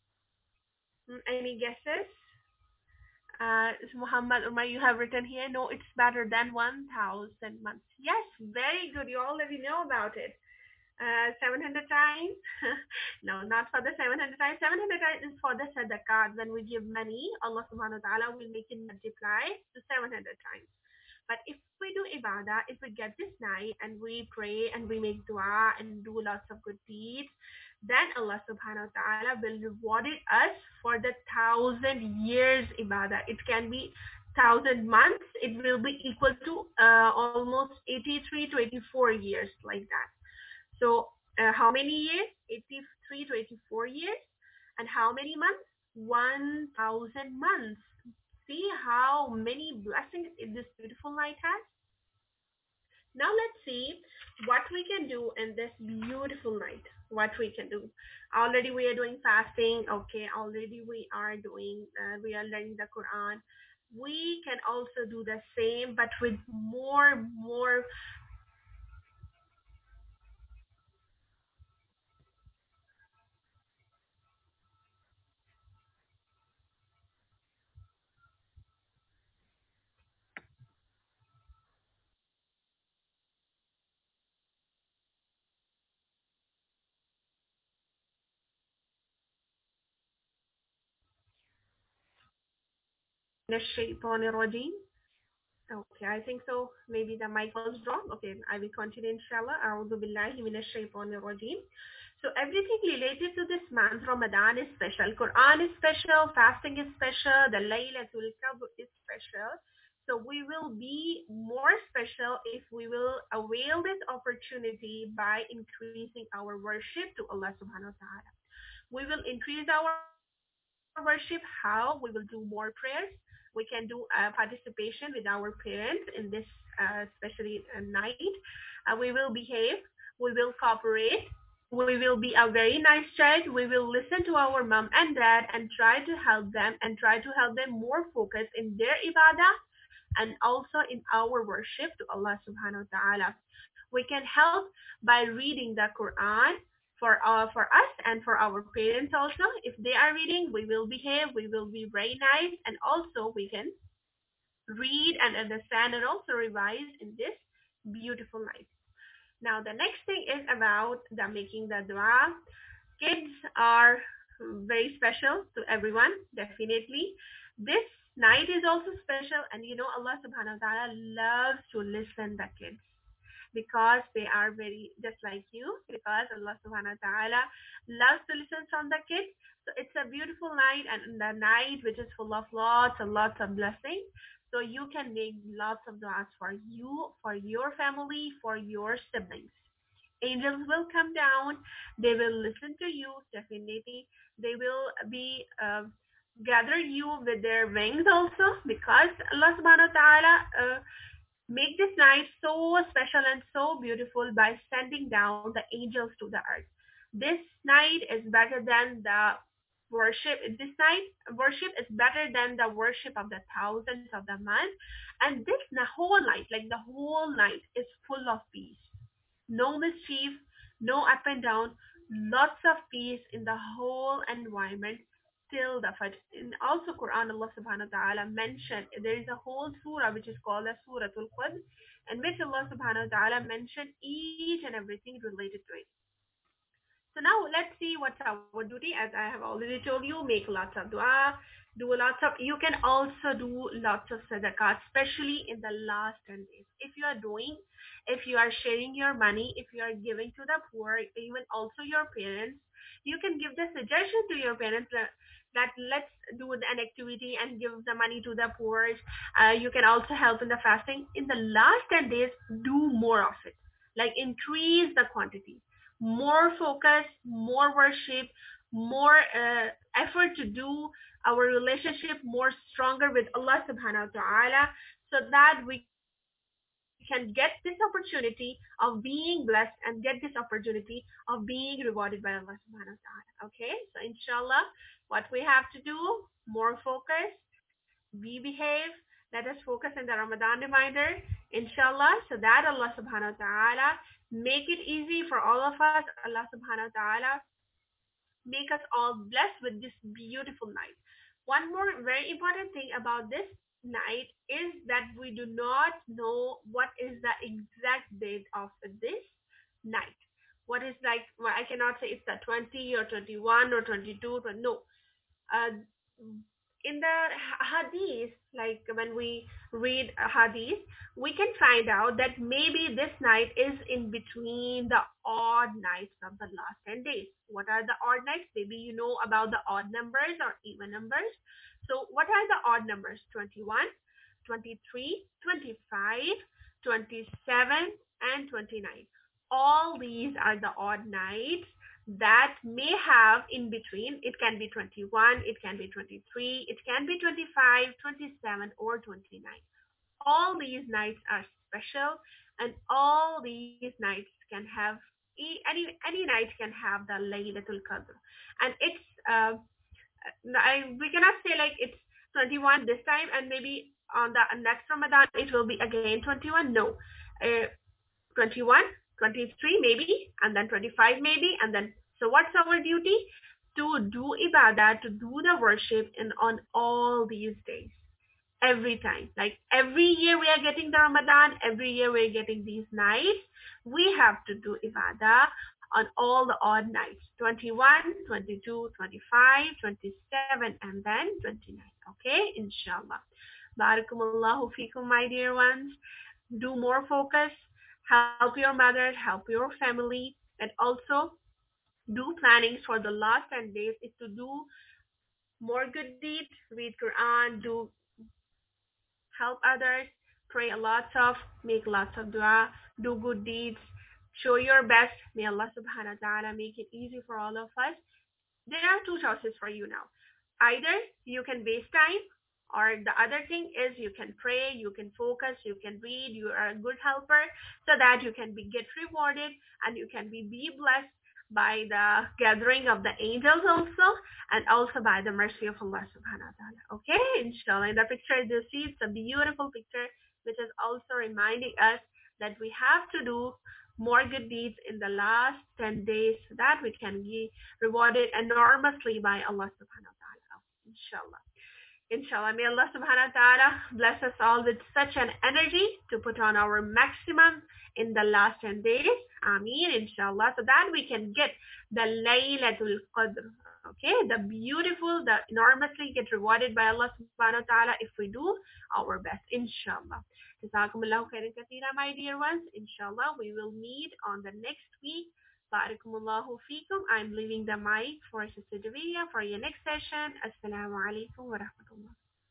Mm, Any guesses? Uh, Muhammad Umar, you have written here, no, it's better than one thousand months. Yes, very good. You already know about it. Uh, seven hundred times? No, not for the seven hundred times. seven hundred times is for the sadaqah. When we give money, Allah subhanahu wa ta'ala will make it multiply to seven hundred times. But if we do ibadah, if we get this night and we pray and we make dua and do lots of good deeds, then Allah subhanahu wa ta'ala will reward us for the thousand years ibadah. It can be thousand months, it will be equal to uh, almost eighty-three to eighty-four years, like that. So uh, how many years? eighty-three to eighty-four years. And how many months? one thousand months. See how many blessings this beautiful night has? Now let's see what we can do in this beautiful night. What we can do. Already we are doing fasting. Okay, already we are doing, uh, we are learning the Quran. We can also do the same, but with more, more الشيطان الرجيم. Okay, I think so. Maybe the mic was wrong. Okay, I will continue inshallah. أعوذ بالله من الشيطان الرجيم. So everything related to this month, Ramadan is special. Quran is special. Fasting is special. The Laylatul Qadr is special. So we will be more special if we will avail this opportunity by increasing our worship to Allah subhanahu wa ta'ala. We will increase our worship. How? We will do more prayers. We can do uh, participation with our parents in this, uh, especially uh, night. Uh, we will behave. We will cooperate. We will be a very nice child. We will listen to our mom and dad and try to help them and try to help them more focus in their ibadah and also in our worship to Allah subhanahu wa ta'ala. We can help by reading the Quran for uh, for us and for our parents also. If they are reading, we will behave, we will be very nice, and also we can read and understand and also revise in this beautiful night. Now the next thing is about the making the dua. Kids are very special to everyone, definitely. This night is also special, and you know Allah subhanahu wa ta'ala loves to listen the kids because they are very just like you, because Allah subhanahu wa ta'ala loves to listen from the kids. So it's a beautiful night, and the night which is full of lots and lots of blessings. So you can make lots of du'as for you, for your family, for your siblings. Angels will come down. They will listen to you, definitely. They will be uh, gather you with their wings also, because Allah subhanahu wa ta'ala uh, make this night so special and so beautiful by sending down the angels to the earth. This night is better than the worship. This night worship is better than the worship of the thousands of the month. And this the whole night, like the whole night, is full of peace. No mischief, no up and down, lots of peace in the whole environment till the Fajr. In also Quran, Allah subhanahu wa ta'ala mentioned, there is a whole surah which is called as Suratul Qadr, in which Allah subhanahu wa ta'ala mentioned each and everything related to it. So now let's see what's our duty. As I have already told you, make lots of dua, do lots of, you can also do lots of sadaqah, especially in the last ten days. If you are doing, if you are sharing your money, if you are giving to the poor, even also your parents, you can give the suggestion to your parents that, that let's do an activity and give the money to the poor. Uh, you can also help in the fasting. In the last ten days, do more of it. Like increase the quantity, more focus, more worship, more uh, effort to do our relationship more stronger with Allah subhanahu wa ta'ala, so that we can get this opportunity of being blessed and get this opportunity of being rewarded by Allah subhanahu wa ta'ala. Okay, so inshallah, what we have to do, more focus, we behave, let us focus on the Ramadan reminder, inshallah, so that Allah subhanahu wa ta'ala make it easy for all of us. Allah subhanahu wa ta'ala make us all blessed with this beautiful night. One more very important thing about this night is that we do not know what is the exact date of this night. What is like, well, I cannot say it's the twenty or twenty-one or twenty-two, but no. Uh, in the hadith, like when we read a hadith, we can find out that maybe this night is in between the odd nights of the last ten days. What are the odd nights? Maybe you know about the odd numbers or even numbers. So what are the odd numbers? twenty-one, twenty-three, twenty-five, twenty-seven, and twenty-nine. All these are the odd nights that may have in between. It can be twenty-one, it can be twenty-three, it can be twenty-five, twenty-seven, or twenty-nine. All these nights are special, and all these nights can have e- any any night can have the Laylatul Qadr, and it's uh, I, we cannot say like it's twenty-one this time and maybe on the next Ramadan it will be again twenty-one. No, uh, twenty-one, twenty-three maybe, and then twenty-five maybe, and then so what's our duty? To do ibadah, to do the worship in on all these days, every time. Like every year we are getting the Ramadan, every year we're getting these nights. We have to do ibadah on all the odd nights, twenty-one, twenty-two, twenty-five, twenty-seven, and then twenty-nine. Okay, inshallah. Barakumullahu fikum, my dear ones. Do more focus, help your mother, help your family, and also do plannings for the last ten days is to do more good deeds, read Quran, do help others, pray a lot of, make lots of dua, do good deeds, show your best. May Allah subhanahu wa ta'ala make it easy for all of us. There are two choices for you now. Either you can waste time, or the other thing is you can pray, you can focus, you can read, you are a good helper, so that you can be get rewarded and you can be, be blessed by the gathering of the angels also, and also by the mercy of Allah subhanahu wa ta'ala. Okay, inshallah. In the picture you see, it's a beautiful picture which is also reminding us that we have to do more good deeds in the last ten days so that we can be rewarded enormously by Allah subhanahu wa ta'ala. Inshallah. Inshallah, may Allah subhanahu wa ta'ala bless us all with such an energy to put on our maximum in the last ten days. Ameen, inshallah, so that we can get the Laylatul Qadr. Okay, the beautiful, the enormously get rewarded by Allah subhanahu wa ta'ala if we do our best, inshallah. Jazakumullahu khairan kathira, my dear ones. Inshallah, we will meet on the next week. Barakumullahu feekum. I'm leaving the mic for Sister Javiya for your next session. Assalamu alaikum wa rahmatullah.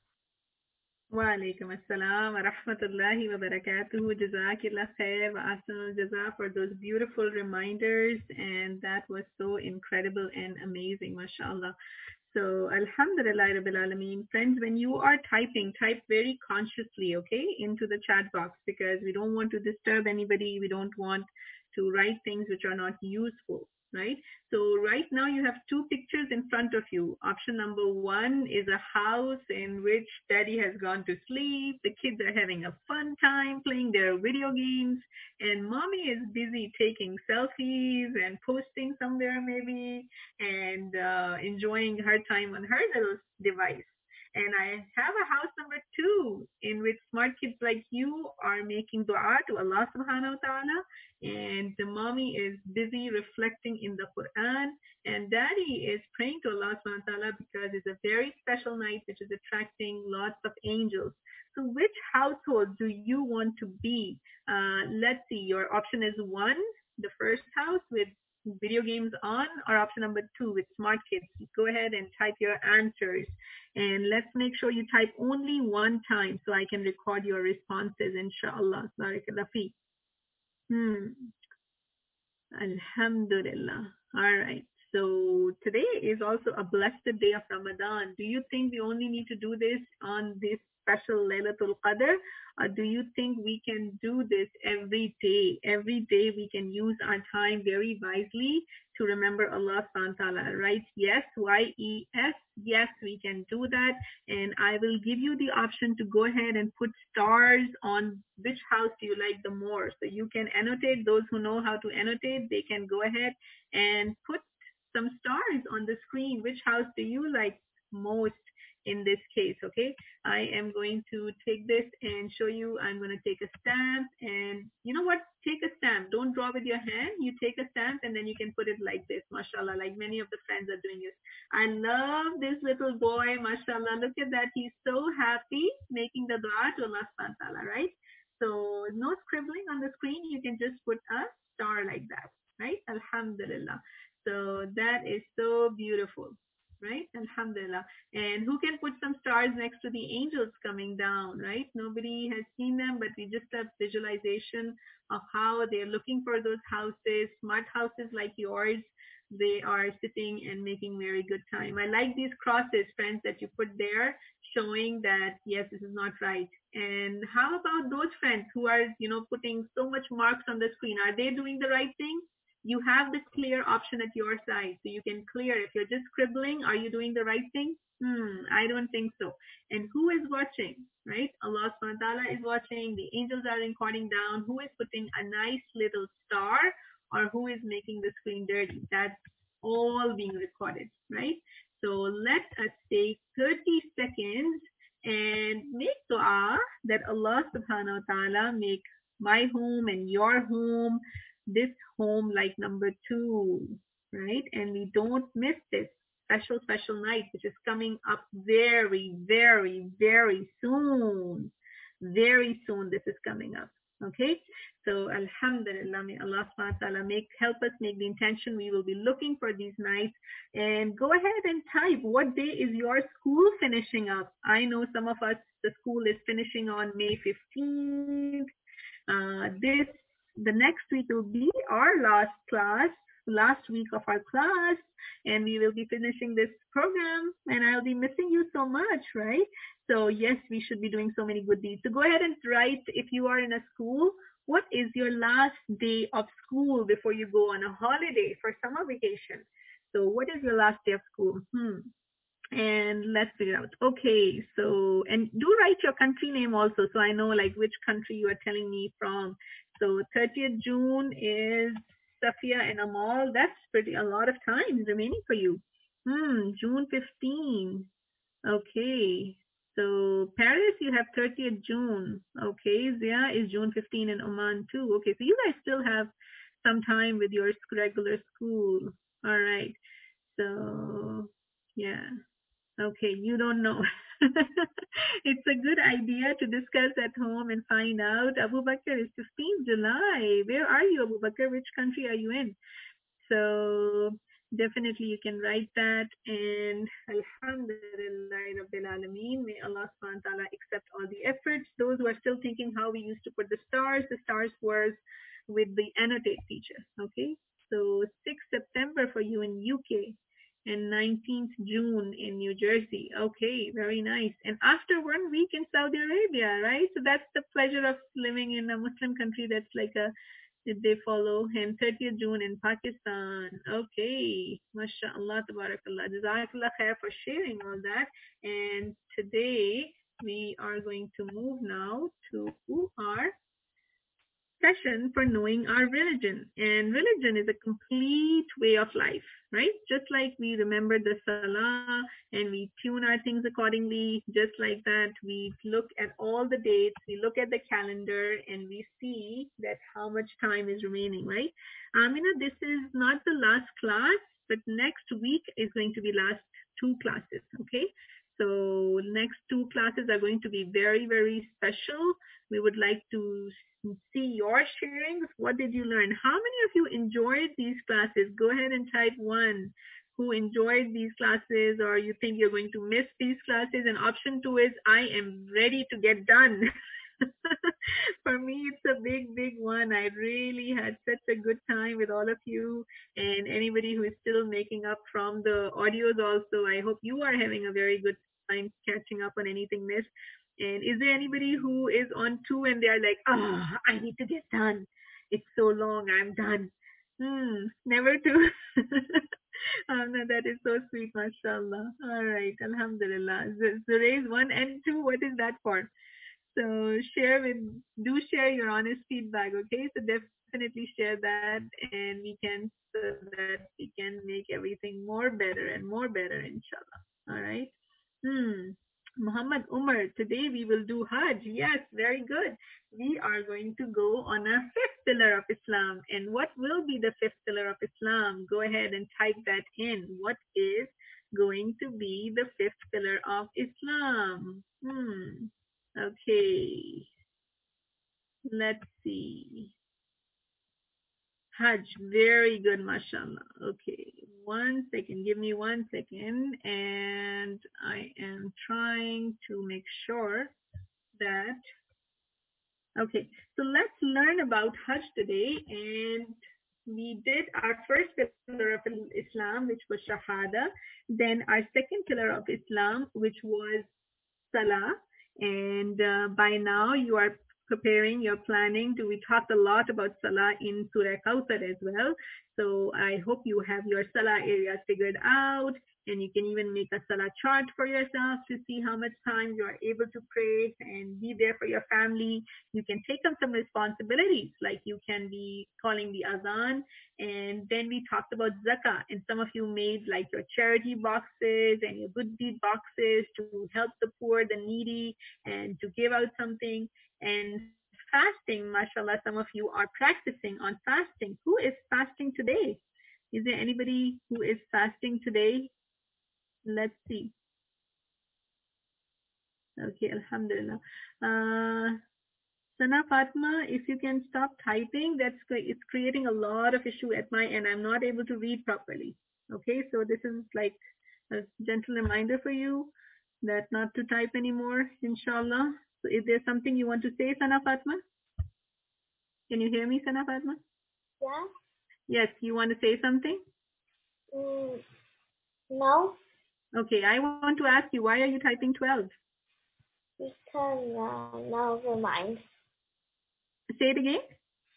Wa alaikum assalam wa rahmatullahi wa barakatuhu. Jazakillah khair wa ahsanul jaza for those beautiful reminders, and that was so incredible and amazing, mashallah. So, Alhamdulillah Rabbil Alameen. Friends, when you are typing, type very consciously, okay, into the chat box, because we don't want to disturb anybody. We don't want to write things which are not useful, right? So right now you have two pictures in front of you. Option number one is a house in which daddy has gone to sleep. The kids are having a fun time playing their video games, and mommy is busy taking selfies and posting somewhere maybe, and uh, enjoying her time on her little device. And I have a house number two in which smart kids like you are making dua to Allah subhanahu wa ta'ala, and the mommy is busy reflecting in the Quran, and daddy is praying to Allah subhanahu wa ta'ala because it's a very special night which is attracting lots of angels. So which household do you want to be? Uh, let's see, your option is one, the first house with video games on, or option number two with smart kids. Go ahead and type your answers, and let's make sure you type only one time so I can record your responses, inshallah. Barakallah fi. Hmm. Alhamdulillah. All right. So today is also a blessed day of Ramadan. Do you think we only need to do this on this special Laylatul Qadr, or do you think we can do this every day? Every day we can use our time very wisely to remember Allah subhanahu wa ta'ala, right? Yes, Y E S, yes, we can do that. And I will give you the option to go ahead and put stars on which house do you like the more. So you can annotate. Those who know how to annotate, they can go ahead and put some stars on the screen. Which house do you like most in this case? Okay, I am going to take this and show you. I'm going to take a stamp, and you know what, take a stamp. Don't draw with your hand. You take a stamp and then you can put it like this, mashallah, like many of the friends are doing it. I love this little boy, mashallah. Look at that, he's so happy making the dua to Allah subhanahu wa ta'ala, right? So no scribbling on the screen. You can just put a star like that, right? Alhamdulillah. So that is so beautiful. right? Alhamdulillah. And who can put some stars next to the angels coming down, right? Nobody has seen them, but we just have visualization of how they're looking for those houses, smart houses like yours. They are sitting and making very good time. I like these crosses, friends, that you put there, showing that yes, this is not right. And how about those friends who are, you know, putting so much marks on the screen? Are they doing the right thing? You have the clear option at your side, so you can clear. If you're just scribbling, are you doing the right thing? Hmm, I don't think so. And who is watching, right? Allah subhanahu wa ta'ala is watching. The angels are recording down. Who is putting a nice little star, or who is making the screen dirty? That's all being recorded, right? So let us take thirty seconds and make dua that Allah subhanahu wa ta'ala make my home and your home this home like number two, right? And we don't miss this special, special night, which is coming up very, very, very soon. Very soon this is coming up. Okay, so Alhamdulillah, may Allah subhanahu wa ta'ala make help us make the intention. We will be looking for these nights. And go ahead and type what day is your school finishing up. I know some of us, the school is finishing on May fifteenth. Uh, this the next week will be our last class, last week of our class, and we will be finishing this program, and I'll be missing you so much, right? So yes, we should be doing so many good deeds. So go ahead and write, if you are in a school, what is your last day of school before you go on a holiday for summer vacation? So what is your last day of school? Hmm. And let's figure out. Okay, so, and do write your country name also, so I know like which country you are telling me from. So thirtieth June is Safia and Amal. That's pretty a lot of time remaining for you. Hmm, June fifteenth. Okay. So Paris, you have thirtieth June. Okay, Zia is June fifteenth in Oman too. Okay, so you guys still have some time with your regular school. All right. So yeah. Okay, you don't know. It's a good idea to discuss at home and find out. Abu Bakr is fifteenth July. Where are you, Abu Bakr? Which country are you in? So definitely you can write that. And Alhamdulillah Rabbil Alameen. May Allah subhanahu wa ta'ala accept all the efforts. Those who are still thinking how we used to put the stars, the stars was with the annotate feature. Okay. So sixth September for you in U K and nineteenth June in New Jersey. Okay, very nice. And after one week in Saudi Arabia, right? So that's the pleasure of living in a Muslim country that's like a did they follow him? thirtieth June in Pakistan. Okay. MashaAllah, tabarakallah. Jazakallah khair for sharing all that. And today we are going to move now to our session for knowing our religion. And religion is a complete way of life, right? Just like we remember the Salah and we tune our things accordingly, just like that, we look at all the dates, we look at the calendar, and we see that how much time is remaining, right? Amina, this is not the last class, but next week is going to be last two classes, okay? So next two classes are going to be very, very special. We would like to see your sharings. What did you learn? How many of you enjoyed these classes? Go ahead and type one. Who enjoyed these classes, or you think you're going to miss these classes? And option two is I am ready to get done. For me, it's a big, big one. I really had such a good time with all of you, and anybody who is still making up from the audios also. I hope you are having a very good time catching up on anything missed. And is there anybody who is on two and they're like, oh, I need to get done. It's so long, I'm done. Hmm, never to. um, no, that is so sweet, mashallah. All right, alhamdulillah. Zurays one and two, what is that for? So share with, do share your honest feedback, okay? So definitely share that, and we can, so that we can make everything more better and more better, inshallah. All right. Hmm. Muhammad Umar, today we will do Hajj. Yes, very good. We are going to go on a fifth pillar of Islam. And what will be the fifth pillar of Islam? Go ahead and type that in. What is going to be the fifth pillar of Islam? Hmm. Okay. Let's see. Hajj, very good, mashallah. Okay. one second. Give me one second. And I am trying to make sure that, okay, so let's learn about Hajj today. And we did our first pillar of Islam, which was Shahada. Then our second pillar of Islam, which was Salah. And uh, by now you are preparing, you're planning to, we talked a lot about Salah in Surah Kawthar as well. So I hope you have your Salah areas figured out, and you can even make a Salah chart for yourself to see how much time you are able to pray and be there for your family. You can take on some responsibilities, like you can be calling the Azan. And then we talked about Zakah, and some of you made like your charity boxes and your good deed boxes to help the poor, the needy, and to give out something. And fasting, mashallah, some of you are practicing on fasting. Who is fasting today? Is there anybody who is fasting today? Let's see. Okay, alhamdulillah. Uh, Sana Fatma, if you can stop typing, that's it's creating a lot of issue at my end. I'm not able to read properly. Okay, so this is like a gentle reminder for you that not to type anymore, inshallah. So is there something you want to say, Sana Fatma? Can you hear me, Sana Fatma? Yeah. Yes, you want to say something? Mm, no. Okay, I want to ask you, why are you typing twelve? Because uh, never mind. Say it again.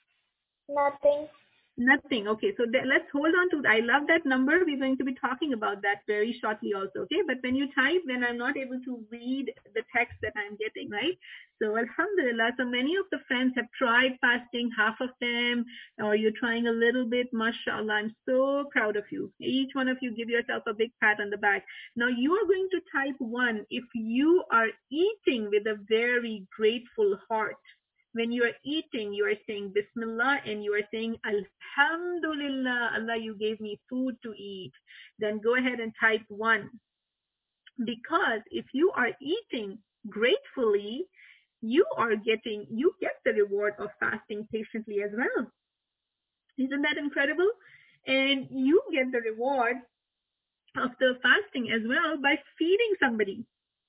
Nothing. Nothing. Okay, so th- let's hold on to, I love that number. We're going to be talking about that very shortly also, okay? But when you type, then I'm not able to read the text that I'm getting, right? So alhamdulillah, so many of the friends have tried fasting, half of them, or you're trying a little bit, mashallah. I'm so proud of you. Each one of you, give yourself a big pat on the back. Now you are going to type one if you are eating with a very grateful heart. When you are eating, you are saying Bismillah and you are saying Alhamdulillah, Allah, you gave me food to eat. Then go ahead and type one. Because if you are eating gratefully, you are getting, you get the reward of fasting patiently as well. Isn't that incredible? And you get the reward of the fasting as well by feeding somebody.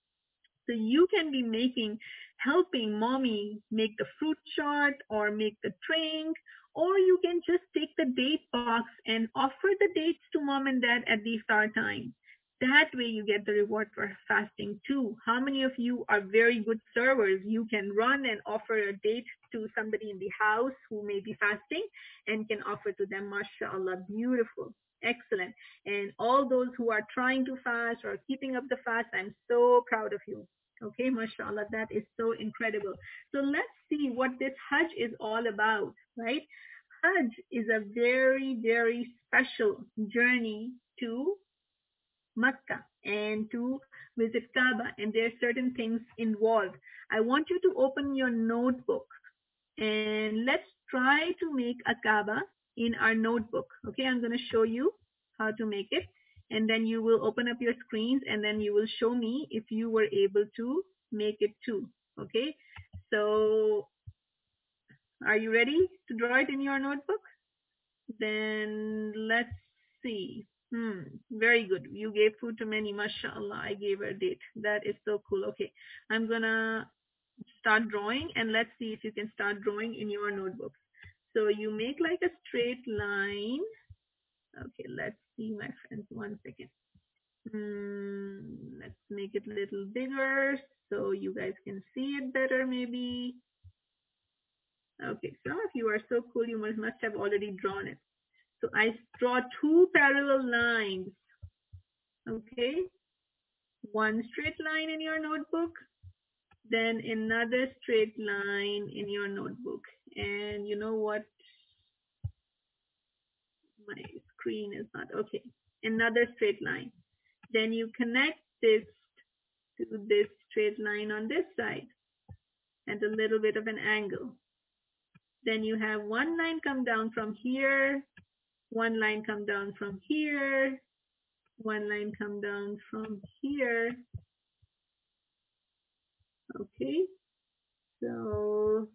So you can be making, helping mommy make the fruit chart or make the drink, or you can just take the date box and offer the dates to mom and dad at the iftar time. That way you get the reward for fasting too. How many of you are very good servers? You can run and offer a date to somebody in the house who may be fasting and can offer to them, mashallah, beautiful. Excellent. And all those who are trying to fast or keeping up the fast, I'm so proud of you. Okay, mashallah, that is so incredible. So let's see what this Hajj is all about, right? Hajj is a very, very special journey to Makkah and to visit Kaaba, and there are certain things involved. I want you to open your notebook and let's try to make a Kaaba in our notebook. Okay, I'm going to show you how to make it, and then you will open up your screens and then you will show me if you were able to make it too. Okay, so are you ready to draw it in your notebook? Then let's see. Hmm, very good. You gave food to many, mashallah. I gave her a date. That is so cool. Okay, I'm gonna start drawing and let's see if you can start drawing in your notebooks. So you make like a straight line. Okay, let's see, my friends, one second. Hmm, let's make it a little bigger so you guys can see it better maybe. Okay, some of you are so cool, you must, must have already drawn it. So I draw two parallel lines. Okay, one straight line in your notebook, then another straight line in your notebook. And you know what? My screen is not okay. Another straight line. Then you connect this to this straight line on this side and a little bit of an angle. Then you have one line come down from here, one line come down from here, one line come down from here. Okay, so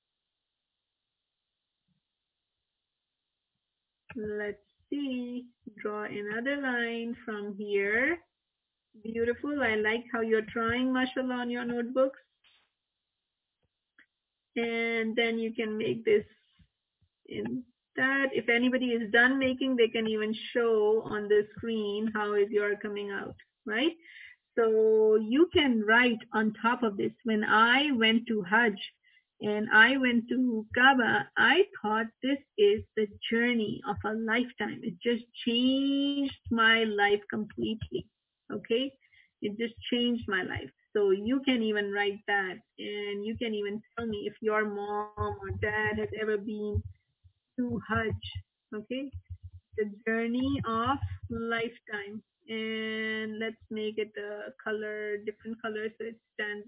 let's see. draw another line from here. Beautiful. I like how you're drawing, mashallah, on your notebooks. And then you can make this in that. If anybody is done making, they can even show on the screen how is your coming out, right? So you can write on top of this. When I went to Hajj and I went to Kaaba, I thought this is the journey of a lifetime. It just changed my life completely. Okay? It just changed my life. So you can even write that, and you can even tell me if your mom or dad has ever been to Hajj. Okay? The journey of lifetime. And let's make it a color, different color so it stands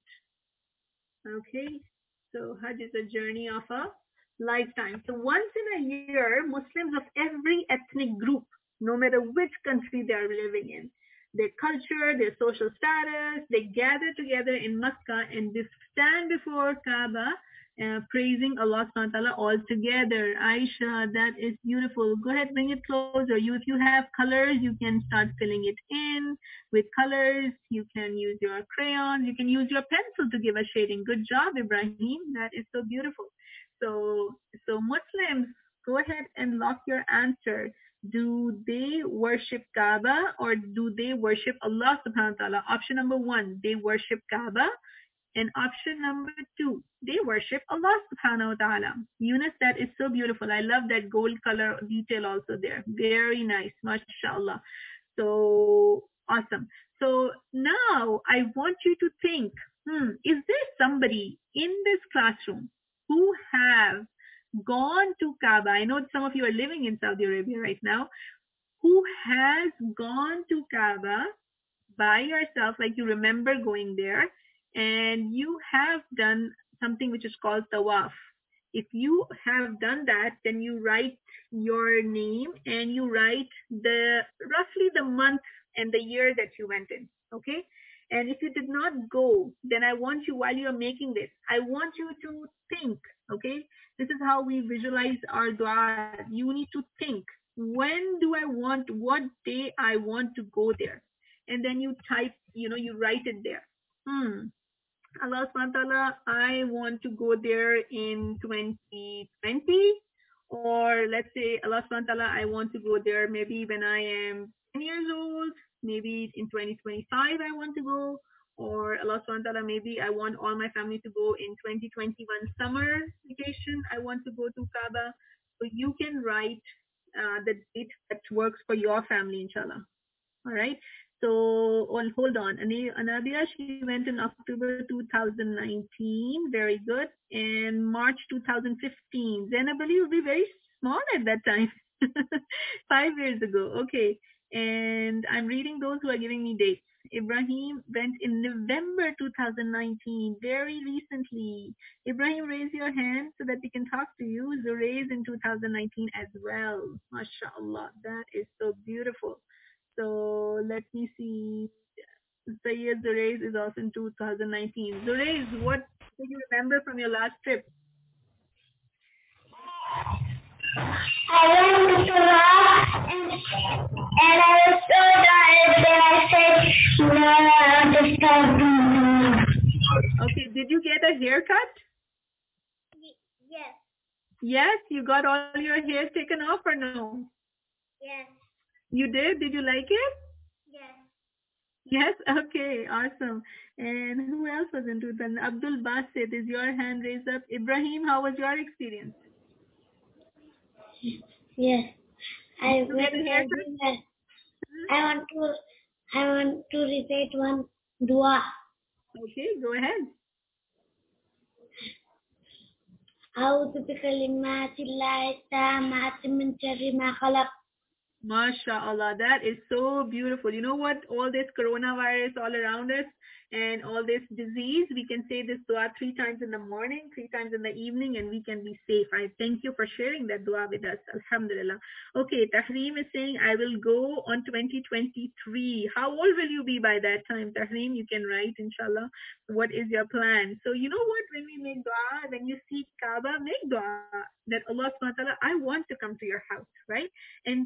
out. Okay, so Hajj is a journey of a lifetime. So once in a year, Muslims of every ethnic group, no matter which country they are living in, their culture, their social status, they gather together in Makkah and they stand before Kaaba, uh, praising Allah subhanahu wa ta'ala all together. Aisha, that is beautiful. Go ahead, bring it closer. You, if you have colors, you can start filling it in with colors. You can use your crayons. You can use your pencil to give a shading. Good job, Ibrahim. That is so beautiful. So, so Muslims, go ahead and lock your answer. Do they worship Kaaba or do they worship Allah subhanahu wa ta'ala? Option number one, they worship Kaaba. And option number two, they worship Allah subhanahu wa ta'ala. Yunus, that is so beautiful. I love that gold color detail also there. Very nice, mashallah. So awesome. So now I want you to think, hmm, is there somebody in this classroom who have gone to Kaaba? I know some of you are living in Saudi Arabia right now. Who has gone to Kaaba by yourself, like you remember going there, and you have done something which is called tawaf. If you have done that, then you write your name and you write the roughly the month and the year that you went in. Okay? And if you did not go, then I want you, while you're making this, I want you to think. Okay? This is how we visualize our dua. You need to think, when do I want, what day I want to go there? And then you type, you know, you write it there. Hmm. Allah subhanahu wa ta'ala, I want to go there in twenty twenty, or let's say Allah subhanahu wa ta'ala, I want to go there maybe when I am ten years old, maybe in twenty twenty-five I want to go, or Allah subhanahu wa ta'ala, maybe I want all my family to go in twenty twenty-one summer vacation, I want to go to Kaaba. So you can write uh, the date that works for your family, inshallah. All right. So, well, hold on. Anabia, she went in October two thousand nineteen. Very good. And March two thousand fifteen. Zainabali will be very small at that time. Five years ago. Okay. And I'm reading those who are giving me dates. Ibrahim went in November two thousand nineteen, very recently. Ibrahim, raise your hand so that we can talk to you. Zurays in two thousand nineteen as well. MashaAllah. That is so beautiful. So let me see. Sayyid Zurays is also in two thousand nineteen. Zurays, what do you remember from your last trip? I went to Salah and, and I was so tired that I said, no, I want to stop. Okay, did you get a haircut? Yes. Yes, you got all your hair taken off or no? Yes. You did? Did you like it? Yes. Yes? Okay, awesome. And who else was into it? Abdul Basit, is your hand raised up? Ibrahim, how was your experience? Yes. I You went get a haircut? everywhere. I want to I want to recite one dua. Okay, go ahead. أعوذ بكلمات الله التامات من شر ما خلق. MashaAllah, that is so beautiful. You know what? All this coronavirus all around us and all this disease, we can say this dua three times in the morning, three times in the evening, and we can be safe. I thank you for sharing that dua with us. Alhamdulillah. Okay, Tahreem is saying, I will go on twenty twenty-three. How old will you be by that time, Tahreem? You can write, inshallah. What is your plan? So you know what? When we make dua, when you see Kaaba, make dua that Allah subhanahu wa ta'ala, I want to come to your house, right? And then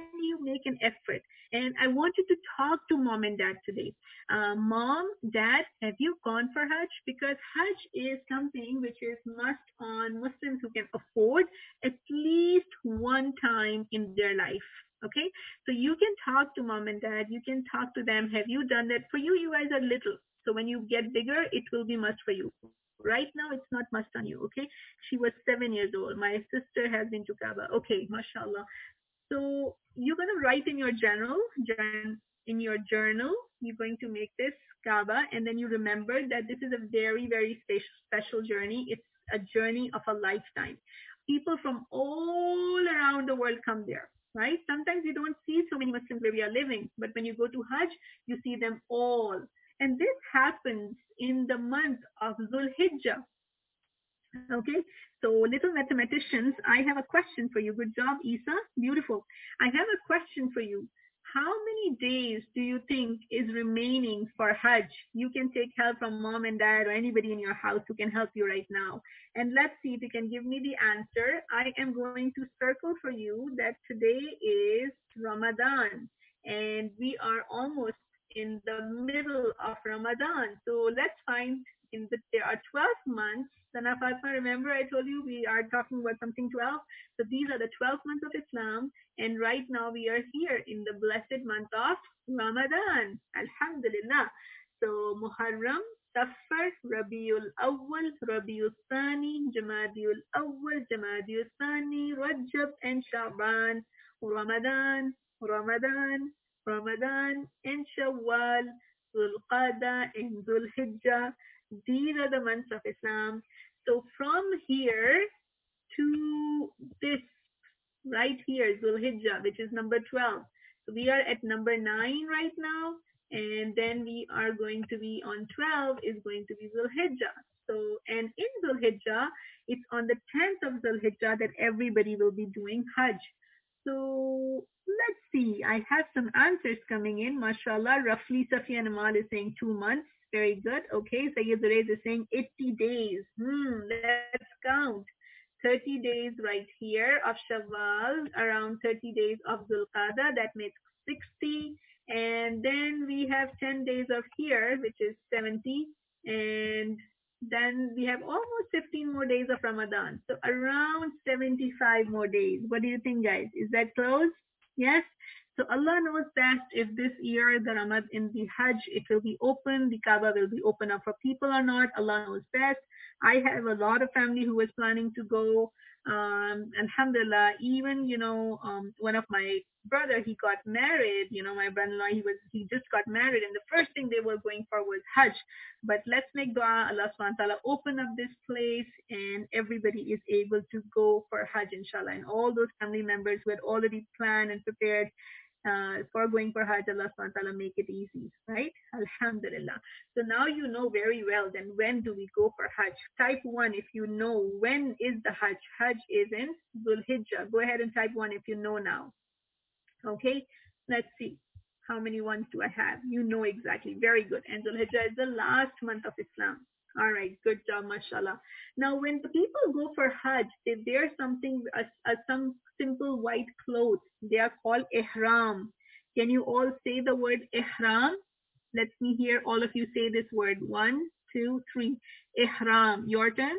you make an effort? And I want you to talk to mom and dad today. Uh, mom, dad, have you gone for Hajj? Because Hajj is something which is must on Muslims who can afford at least one time in their life. Okay, so you can talk to mom and dad. You can talk to them. Have you done that? For you, you guys are little. So when you get bigger, it will be must for you. Right now, it's not must on you. Okay, she was seven years old. My sister has been to Kaaba. Okay, mashallah. So you're going to write in your journal, in your journal, you're going to make this Kaaba, and then you remember that this is a very, very special, special journey. It's a journey of a lifetime. People from all around the world come there, right? Sometimes you don't see so many Muslims where we are living, but when you go to Hajj, you see them all. And this happens in the month of Dhul Hijjah. Okay, so little mathematicians, I have a question for you. Good job, Isa. Beautiful. I have a question for you. How many days do you think is remaining for Hajj? You can take help from mom and dad or anybody in your house who can help you right now. And let's see if you can give me the answer. I am going to circle for you that today is Ramadan and we are almost in the middle of Ramadan. So let's find in the, there are twelve months. Sana Fatma, remember I told you we are talking about something twelve. So these are the twelve months of Islam. And right now we are here in the blessed month of Ramadan. Alhamdulillah. So Muharram, Safar, Rabiul Awwal, Rabiul Thani, Jamadiul Awwal, Jamadiul Thani, Rajab and Shaban, Ramadan, Ramadan, Ramadan and Shawwal, Dhul Qada and Dhul Hijjah. These are the months of Islam. So from here to this right here, Dhul Hijjah, which is number twelve. So we are at number nine right now. And then we are going to be on twelve is going to be Dhul Hijjah. So, and in Dhul Hijjah, it's on the tenth of Dhul Hijjah that everybody will be doing Hajj. So let's see. I have some answers coming in. MashaAllah. Roughly, Safiya Namal is saying two months. Very good. Okay. Sayyid Zurez is saying eighty days. Hmm. Let's count. thirty days right here of Shawwal. Around thirty days of Dhul Qada. That makes sixty. And then we have ten days of here, which is seventy. And then we have almost fifteen more days of Ramadan. So around seventy-five more days. What do you think, guys? Is that close? Yes? So Allah knows best if this year the Ramadan in the Hajj, it will be open, the Kaaba will be open up for people or not. Allah knows best. I have a lot of family who is planning to go. Um, Alhamdulillah, even, you know, um, one of my brother, he got married, you know, my brother-in-law, he was, he just got married and the first thing they were going for was Hajj. But let's make dua, Allah subhanahu wa ta'ala open up this place and everybody is able to go for Hajj, inshallah. And all those family members who had already planned and prepared uh, for going for Hajj, Allah subhanahu wa ta'ala make it easy, right? Alhamdulillah. So now you know very well then when do we go for Hajj. Type one if you know when is the Hajj. Hajj is in Dhul Hijjah. Go ahead and type one if you know now. Okay, let's see. How many ones do I have? You know exactly. Very good. And Dhul Hijjah is the last month of Islam. All right, good job, mashallah. Now, when the people go for Hajj, they wear something, uh, uh, some simple white clothes. They are called ihram. Can you all say the word ihram? Let me hear all of you say this word. One, two, three. Ihram. Your turn.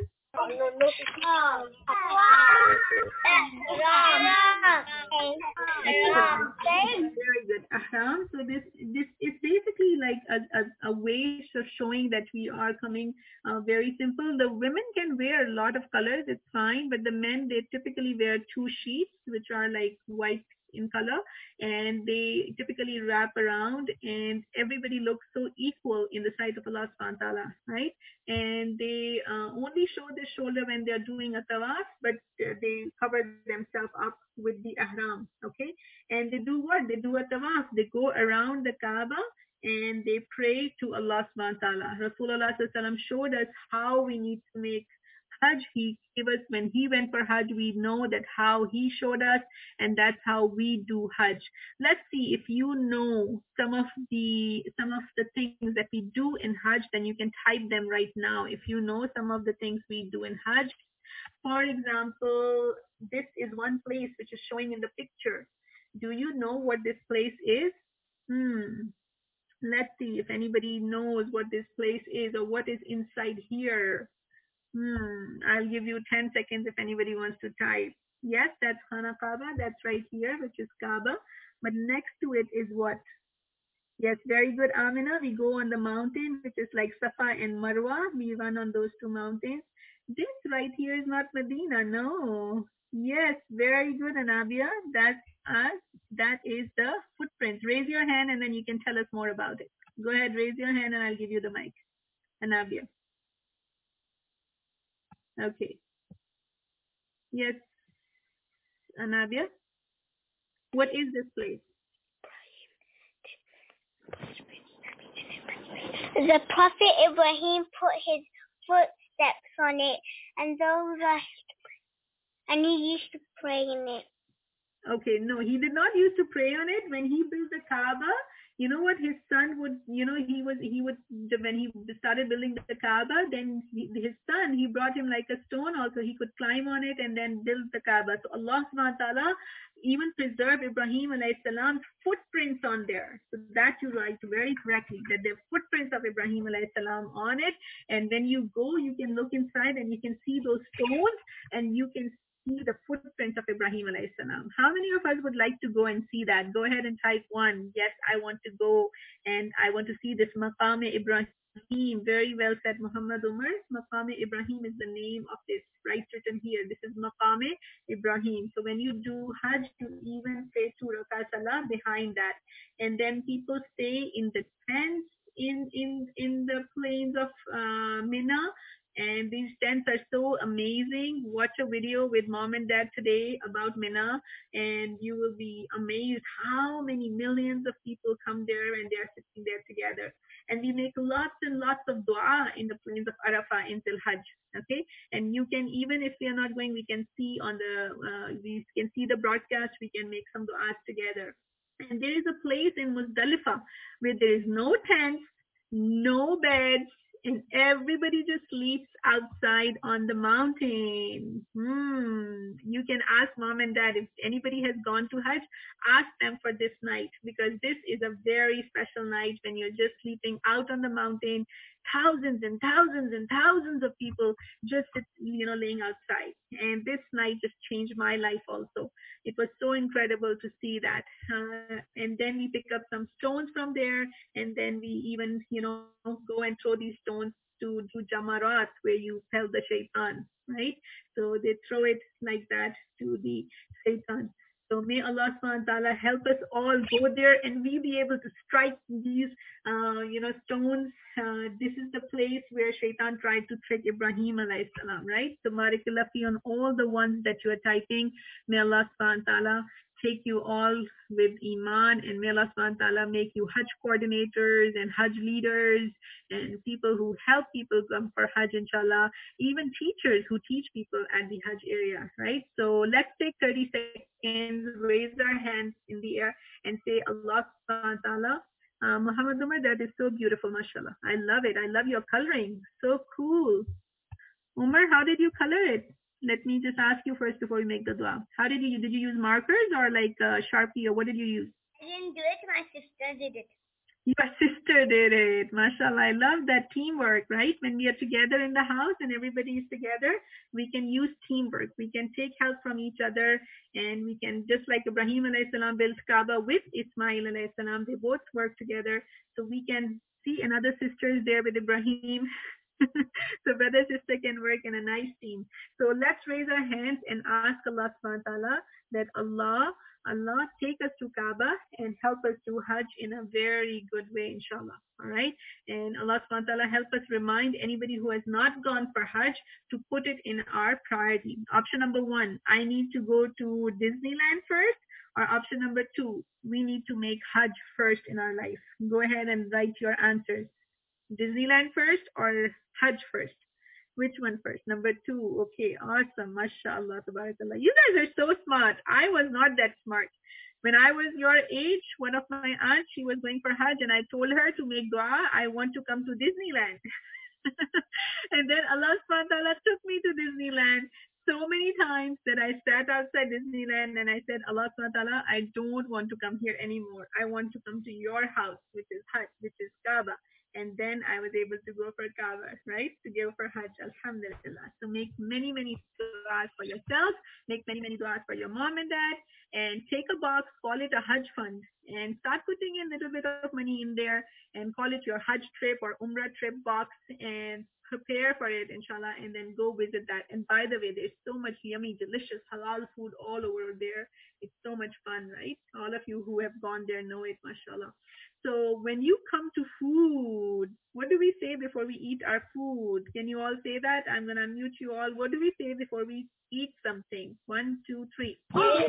Very good. Ahram. So this this is basically like a, a, a way of showing that we are coming uh, very simple. The women can wear a lot of colors, it's fine, but the men, they typically wear two sheets, which are like white in color, and they typically wrap around, and everybody looks so equal in the sight of Allah subhanahu wa ta'ala, right? And they uh, only show their shoulder when they're doing a tawaf, but uh, they cover themselves up with the ihram, okay? And they do what? They do a tawaf. They go around the Kaaba and they pray to Allah subhanahu wa ta'ala. Rasulullah sallallahu alaihi wasallam showed us how we need to make Hajj. He gave us, when he went for Hajj, we know that how he showed us, and that's how we do Hajj. Let's see if you know some of the some of the things that we do in Hajj, then you can type them right now. If you know some of the things we do in Hajj, for example, this is one place which is showing in the picture. Do you know what this place is? Hmm. Let's see if anybody knows what this place is or what is inside here. Hmm. I'll give you ten seconds if anybody wants to type. Yes, that's Khana Kaaba. That's right here, which is Kaaba. But next to it is what? Yes, very good, Amina. We go on the mountain, which is like Safa and Marwa. We run on those two mountains. This right here is not Medina. No. Yes, very good, Anabia. That's us. That is the footprints. Raise your hand and then you can tell us more about it. Go ahead, raise your hand and I'll give you the mic. Anabia. Okay. Yes, Anabia. What is this place? The Prophet Ibrahim put his footsteps on it, and those are, and he used to pray in it. Okay, no, he did not used to pray on it. When he built the Kaaba, you know what his son would, you know, he was, he would, when he started building the Kaaba, then he, his son, he brought him like a stone also. He could climb on it and then build the Kaaba. So Allah subhanahu wa ta'ala even preserved Ibrahim alayhi salam's footprints on there. So that you write very correctly, that there are footprints of Ibrahim alayhi salam on it. And when you go, you can look inside and you can see those stones and you can see the footprints of Ibrahim alayhi salam. How many of us would like to go and see that? Go ahead and type one. Yes, I want to go and I want to see this Maqam Ibrahim. Very well said, Muhammad Umar. Maqam Ibrahim is the name of this, right written here. This is Maqam Ibrahim. So when you do Hajj, you even say two rakat salah behind that. And then people stay in the tents in, in, in the plains of uh, Mina. And these tents are so amazing. Watch a video with mom and dad today about Mina, and you will be amazed how many millions of people come there and they're sitting there together. And we make lots and lots of dua in the plains of Arafah in Zul Hajj. Okay, and you can, even if we are not going, we can see on the uh, we can see the broadcast. We can make some duas together. And there is a place in Muzdalifah where there is no tents, no beds, and everybody just sleeps outside on the mountain. Hmm. You can ask mom and dad if anybody has gone to Hajj, ask them for this night, because this is a very special night when you're just sleeping out on the mountain. Thousands and thousands and thousands of people just, you know, laying outside. And this night just changed my life also. It was so incredible to see that. Uh, and then we pick up some stones from there, and then we even, you know, go and throw these stones to do jamarat, where you tell the shaitan, right? So they throw it like that to the shaitan. So may Allah subhanahu wa ta'ala help us all go there and we be able to strike these, uh, you know, stones. Uh, this is the place where shaitan tried to trick Ibrahim alayhi salam, right? So barakallah fi on all the ones that you are typing. May Allah subhanahu wa ta'ala take you all with Iman, and may Allah subhanahu wa ta'ala make you Hajj coordinators and Hajj leaders and people who help people come for Hajj, inshallah, even teachers who teach people at the Hajj area, right? So let's take thirty seconds, raise our hands in the air and say Allah subhanahu wa ta'ala. Uh, Muhammad Umar, that is so beautiful, mashallah. I love it. I love your coloring. So cool. Umar, how did you color it? Let me just ask you first before we make the dua. How did you, did you use markers or like uh, Sharpie, or what did you use? I didn't do it, my sister did it. Your sister did it. MashaAllah. I love that teamwork, right? When we are together in the house and everybody is together, we can use teamwork. We can take help from each other, and we can, just like Ibrahim alayhi salam built Kaaba with Ismail alayhi salam, they both work together. So we can see another sister is there with Ibrahim. So brother sister can work in a nice team. So let's raise our hands and ask Allah subhanahu wa ta'ala that Allah, Allah take us to Kaaba and help us do Hajj in a very good way, inshallah. All right. And Allah subhanahu wa ta'ala help us remind anybody who has not gone for Hajj to put it in our priority. Option number one, I need to go to Disneyland first. Or option number two, we need to make Hajj first in our life. Go ahead and write your answers. Disneyland first or Hajj first? Which one first? Number two. Okay, awesome. MashaAllah, tabarakallah. You guys are so smart. I was not that smart. When I was your age, one of my aunts, she was going for Hajj, and I told her to make dua, I want to come to Disneyland. And then Allah subhanahu wa ta'ala took me to Disneyland. so many times that I sat outside Disneyland and I said, Allah subhanahu wa ta'ala, I don't want to come here anymore. I want to come to your house, which is Hajj, which is Kaaba. And then I was able to go for Kaaba, right? To go for Hajj, Alhamdulillah. So make many, many du'as for yourself, make many, many du'as for your mom and dad, and take a box, call it a Hajj fund, and start putting in a little bit of money in there and call it your Hajj trip or Umrah trip box and prepare for it, inshallah, and then go visit that. And by the way, there's so much yummy, delicious halal food all over there. It's so much fun, right? All of you who have gone there know it, mashallah. So when you come to food, what do we say before we eat our food? Can you all say that? I'm going to unmute you all. What do we say before we eat something? One, two, three.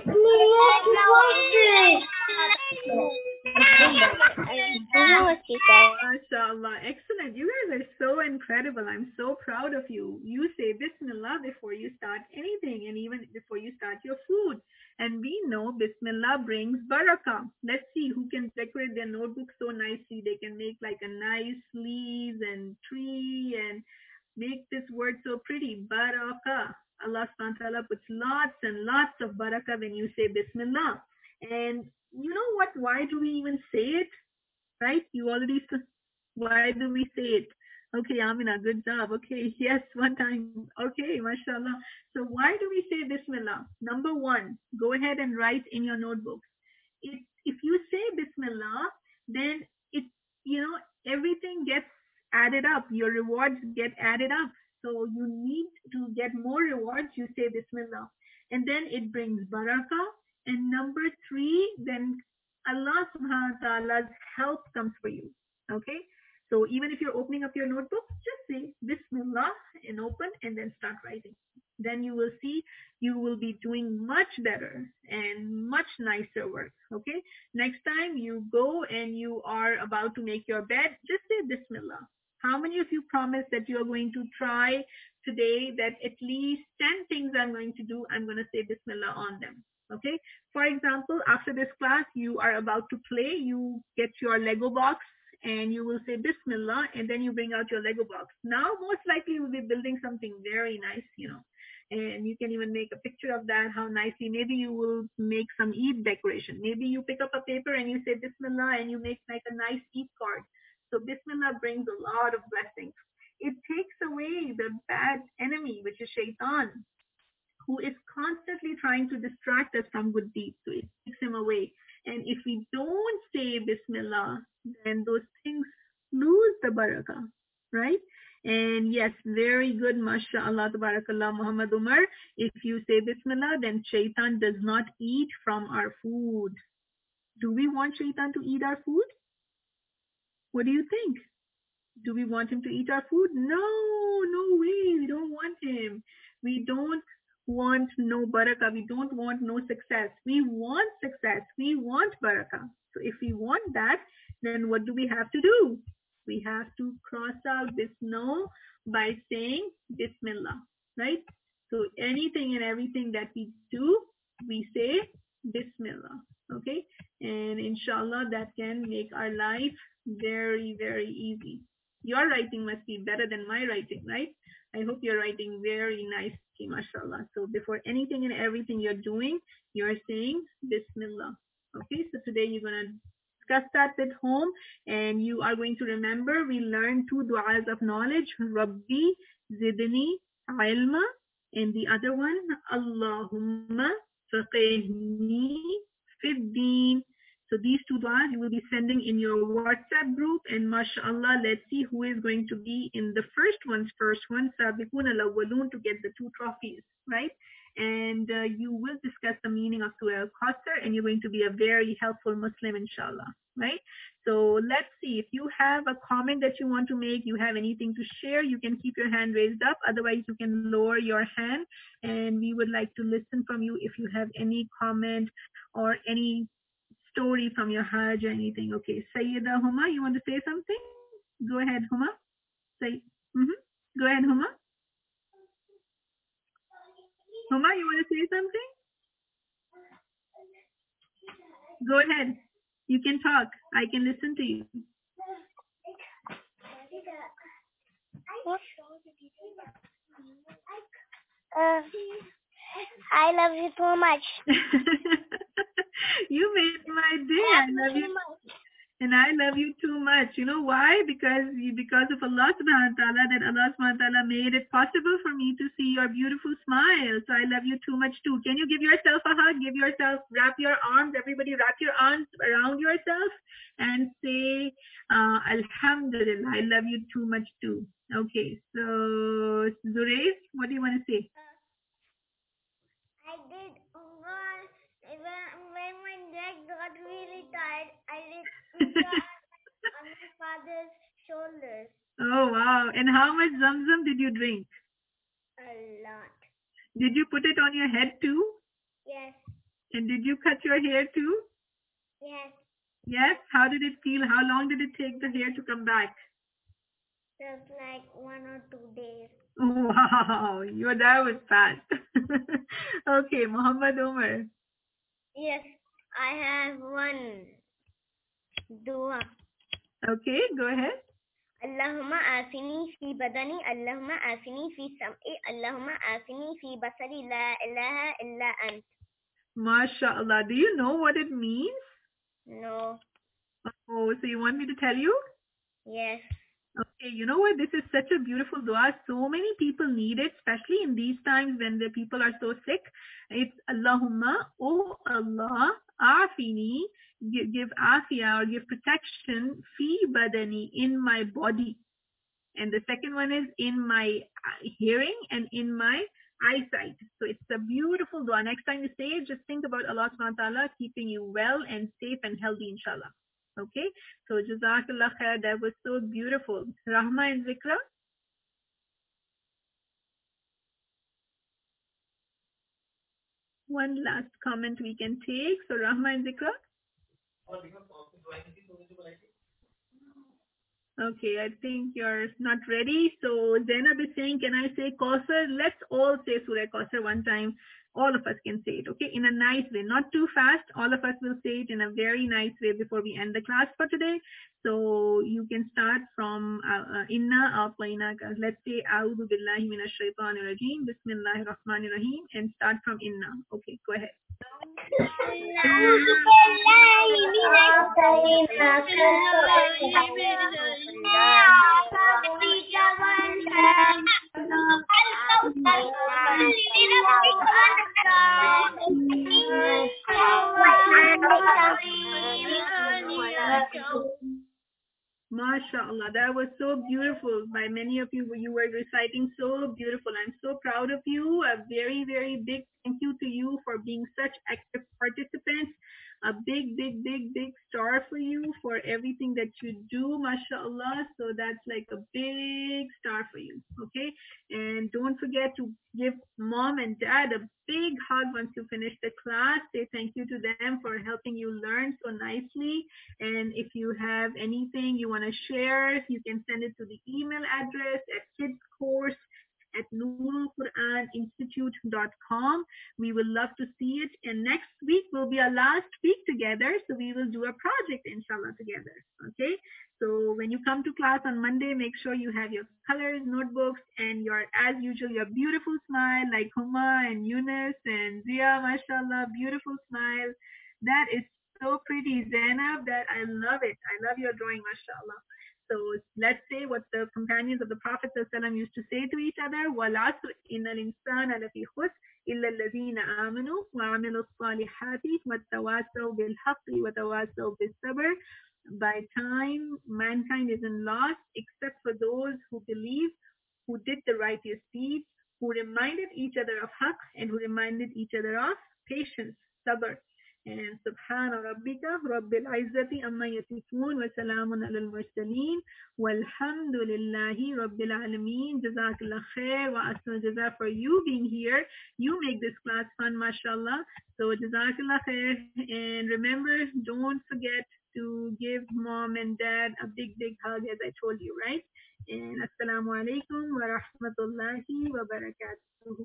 MashaAllah. Excellent. You guys are so incredible. I'm so proud of you. You say Bismillah before you start anything and even before you start your food. And we know Bismillah brings barakah. Let's see who can decorate their notebook so nicely. They can make like a nice leaves and tree and make this word so pretty. Barakah. Allah subhanahu wa ta'ala puts lots and lots of barakah when you say Bismillah. And you know what? Why do we even say it? Right? You already said, why do we say it? Okay, Amina, good job. Okay, yes, one time. Okay, mashallah. So why do we say Bismillah? Number one, go ahead and write in your notebook. If, if you say Bismillah, then it, you know, everything gets added up. Your rewards get added up. So you need to get more rewards, you say Bismillah. And then it brings barakah. And number three, then Allah subhanahu wa ta'ala's help comes for you. Okay? So even if you're opening up your notebook, just say Bismillah and open and then start writing. Then you will see you will be doing much better and much nicer work. Okay? Next time you go and you are about to make your bed, just say Bismillah. How many of you promise that you are going to try today that at least ten things I'm going to do, I'm going to say Bismillah on them? Okay. For example, after this class, you are about to play, you get your Lego box and you will say Bismillah and then you bring out your Lego box. Now, most likely you will be building something very nice, you know, and you can even make a picture of that, how nicely. Maybe you will make some Eid decoration. Maybe you pick up a paper and you say Bismillah and you make like a nice Eid card. So Bismillah brings a lot of blessings. It takes away the bad enemy, which is Shaitan, who is constantly trying to distract us from good deeds. So it takes him away. And if we don't say Bismillah, then those things lose the barakah, right? And yes, very good, mashallah, tabarakallah, Muhammad Umar. If you say Bismillah, then Shaitan does not eat from our food. Do we want Shaitan to eat our food? What do you think? Do we want him to eat our food? No, no way. We don't want him. We don't want no barakah. We don't want no success. We want success. We want barakah. So if we want that, then what do we have to do? We have to cross out this no by saying Bismillah, right? So anything and everything that we do, we say Bismillah, okay? And inshallah, that can make our life very, very easy. Your writing must be better than my writing, right? I hope you're writing very nicely, mashallah. So before anything and everything you're doing, you're saying Bismillah. Okay, so today you're going to discuss that at home and you are going to remember we learned two du'as of knowledge, Rabbi Zidni Ilma, and the other one, Allahumma faqihni fid deen. So these two du'as you will be sending in your WhatsApp group, and mashallah, let's see who is going to be in the first one's first one, Sabiqun al-Awwalun, to get the two trophies, right? And uh, you will discuss the meaning of Surah Al-Kawthar, and you're going to be a very helpful Muslim, inshallah, right? So let's see, if you have a comment that you want to make, you have anything to share, you can keep your hand raised up. Otherwise, you can lower your hand, and we would like to listen from you if you have any comment or any story from your Hajj or anything. Okay, Sayyida Huma, you want to say something? Go ahead, Huma. Say, mm-hmm. Go ahead, Huma. Huma, you want to say something? Go ahead. You can talk. I can listen to you. Uh, I love you too much. You made my day. I love you. And I love you too much. You know why? Because you, because of Allah subhanahu wa ta'ala, that Allah subhanahu wa ta'ala made it possible for me to see your beautiful smile. So I love you too much too. Can you give yourself a hug? Give yourself, wrap your arms, everybody wrap your arms around yourself and say, uh, Alhamdulillah, I love you too much too. Okay, so Zuraif, what do you want to say? I did one when, when my neck got really tired. I did yoga on my father's shoulders. Oh wow! And how much Zamzam did you drink? A lot. Did you put it on your head too? Yes. And did you cut your hair too? Yes. Yes. How did it feel? How long did it take the hair to come back? Just like one or two days. Wow, your dad was fast. Okay, Muhammad Umar. Yes, I have one dua. Okay, go ahead. اللهم آفني في بدني اللهم آفني في سمعي اللهم آفني في بصري لا إله إلا أنت. MashaAllah. Do you know what it means? No. Oh, so you want me to tell you? Yes. Okay, you know what? This is such a beautiful dua. So many people need it, especially in these times when the people are so sick. It's Allahumma, oh Allah, afini, give, give afia or give protection, fi badani, in my body. And the second one is in my hearing and in my eyesight. So it's a beautiful dua. Next time you say it, just think about Allah subhanahu wa ta'ala keeping you well and safe and healthy, inshallah. Okay, so Jazakallah khair, that was so beautiful. Rahma and Zikra? One last comment we can take. So Rahma and Zikra? Okay, I think you're not ready. So Zainab is saying, can I say Kausar? Let's all say Surah Kausar one time. All of us can say it, okay, in a nice way, not too fast. All of us will say it in a very nice way before we end the class for today. So you can start from uh, uh, Inna A'tainaka. Let's say A'udhu Billahi Minash Shaitanir Rajeem. Bismillahir Rahmanir Rahim. And start from Inna. Okay, go ahead. MashaAllah, that was so beautiful. By many of you, you were reciting so beautiful. I'm so proud of you. A very, very big thank you to you for being such active participants. A big, big, big, big star for you for everything that you do, MashaAllah. So that's like a big star for you, okay? And don't forget to give mom and dad a big hug once you finish the class. Say thank you to them for helping you learn so nicely. And if you have anything you want to share, you can send it to the email address at kidscourse at nurul quran institute dot com. We will love to see it. And next week will be our last week together. So we will do a project, inshallah, together. Okay. So when you come to class on Monday, make sure you have your colors, notebooks, and your, as usual, your beautiful smile like Huma and Yunus and Zia, mashallah, beautiful smile. That is so pretty, Zainab, that I love it. I love your drawing, mashallah. So let's say what the companions of the Prophet ﷺ used to say to each other, وَالْعَصْرِ إِنَّ الْإِنسَانَ لَفِي خُسْرٍ إِلَّا الَّذِينَ آمَنُوا وَعَمِلُوا الصَّالِحَاتِ وَتَوَاصَوْا بِالْحَقِّ وَتَوَاصَوْا بِالصَّبْرِ. By time, mankind is in loss except for those who believe, who did the righteous deeds, who reminded each other of haqq and who reminded each other of patience, sabr. And Subhana Rabbika Rabbil Izzati Amma Yasifun wa Salamun alal Mursaleen Walhamdulillahi Rabbil Alameen. Jazakallah khair wa asma jaza for you being here. You make this class fun, mashallah. So Jazakallah khair. And remember, don't forget to give mom and dad a big, big hug as I told you, right? And Assalamu alaikum wa rahmatullahi wa barakatuh.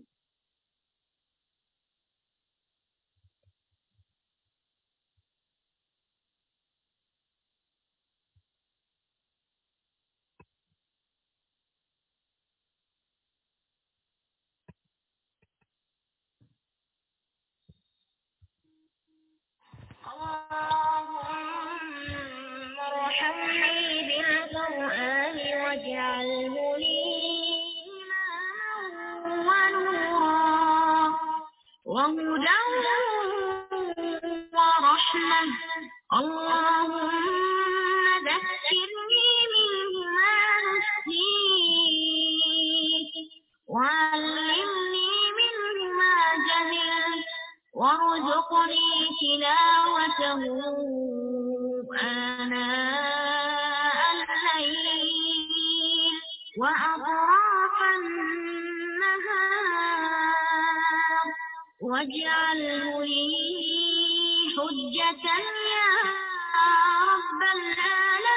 وارحمني بالقرآن واجعله لي إماما ونورا وهدى ورحمة اللهم ذكرني منه ما نسيت وعلمني منه ما جهلت وارزقني تلاوته آناء الليل وأطراف النهار واجعله لي حجة يا رب العالمين.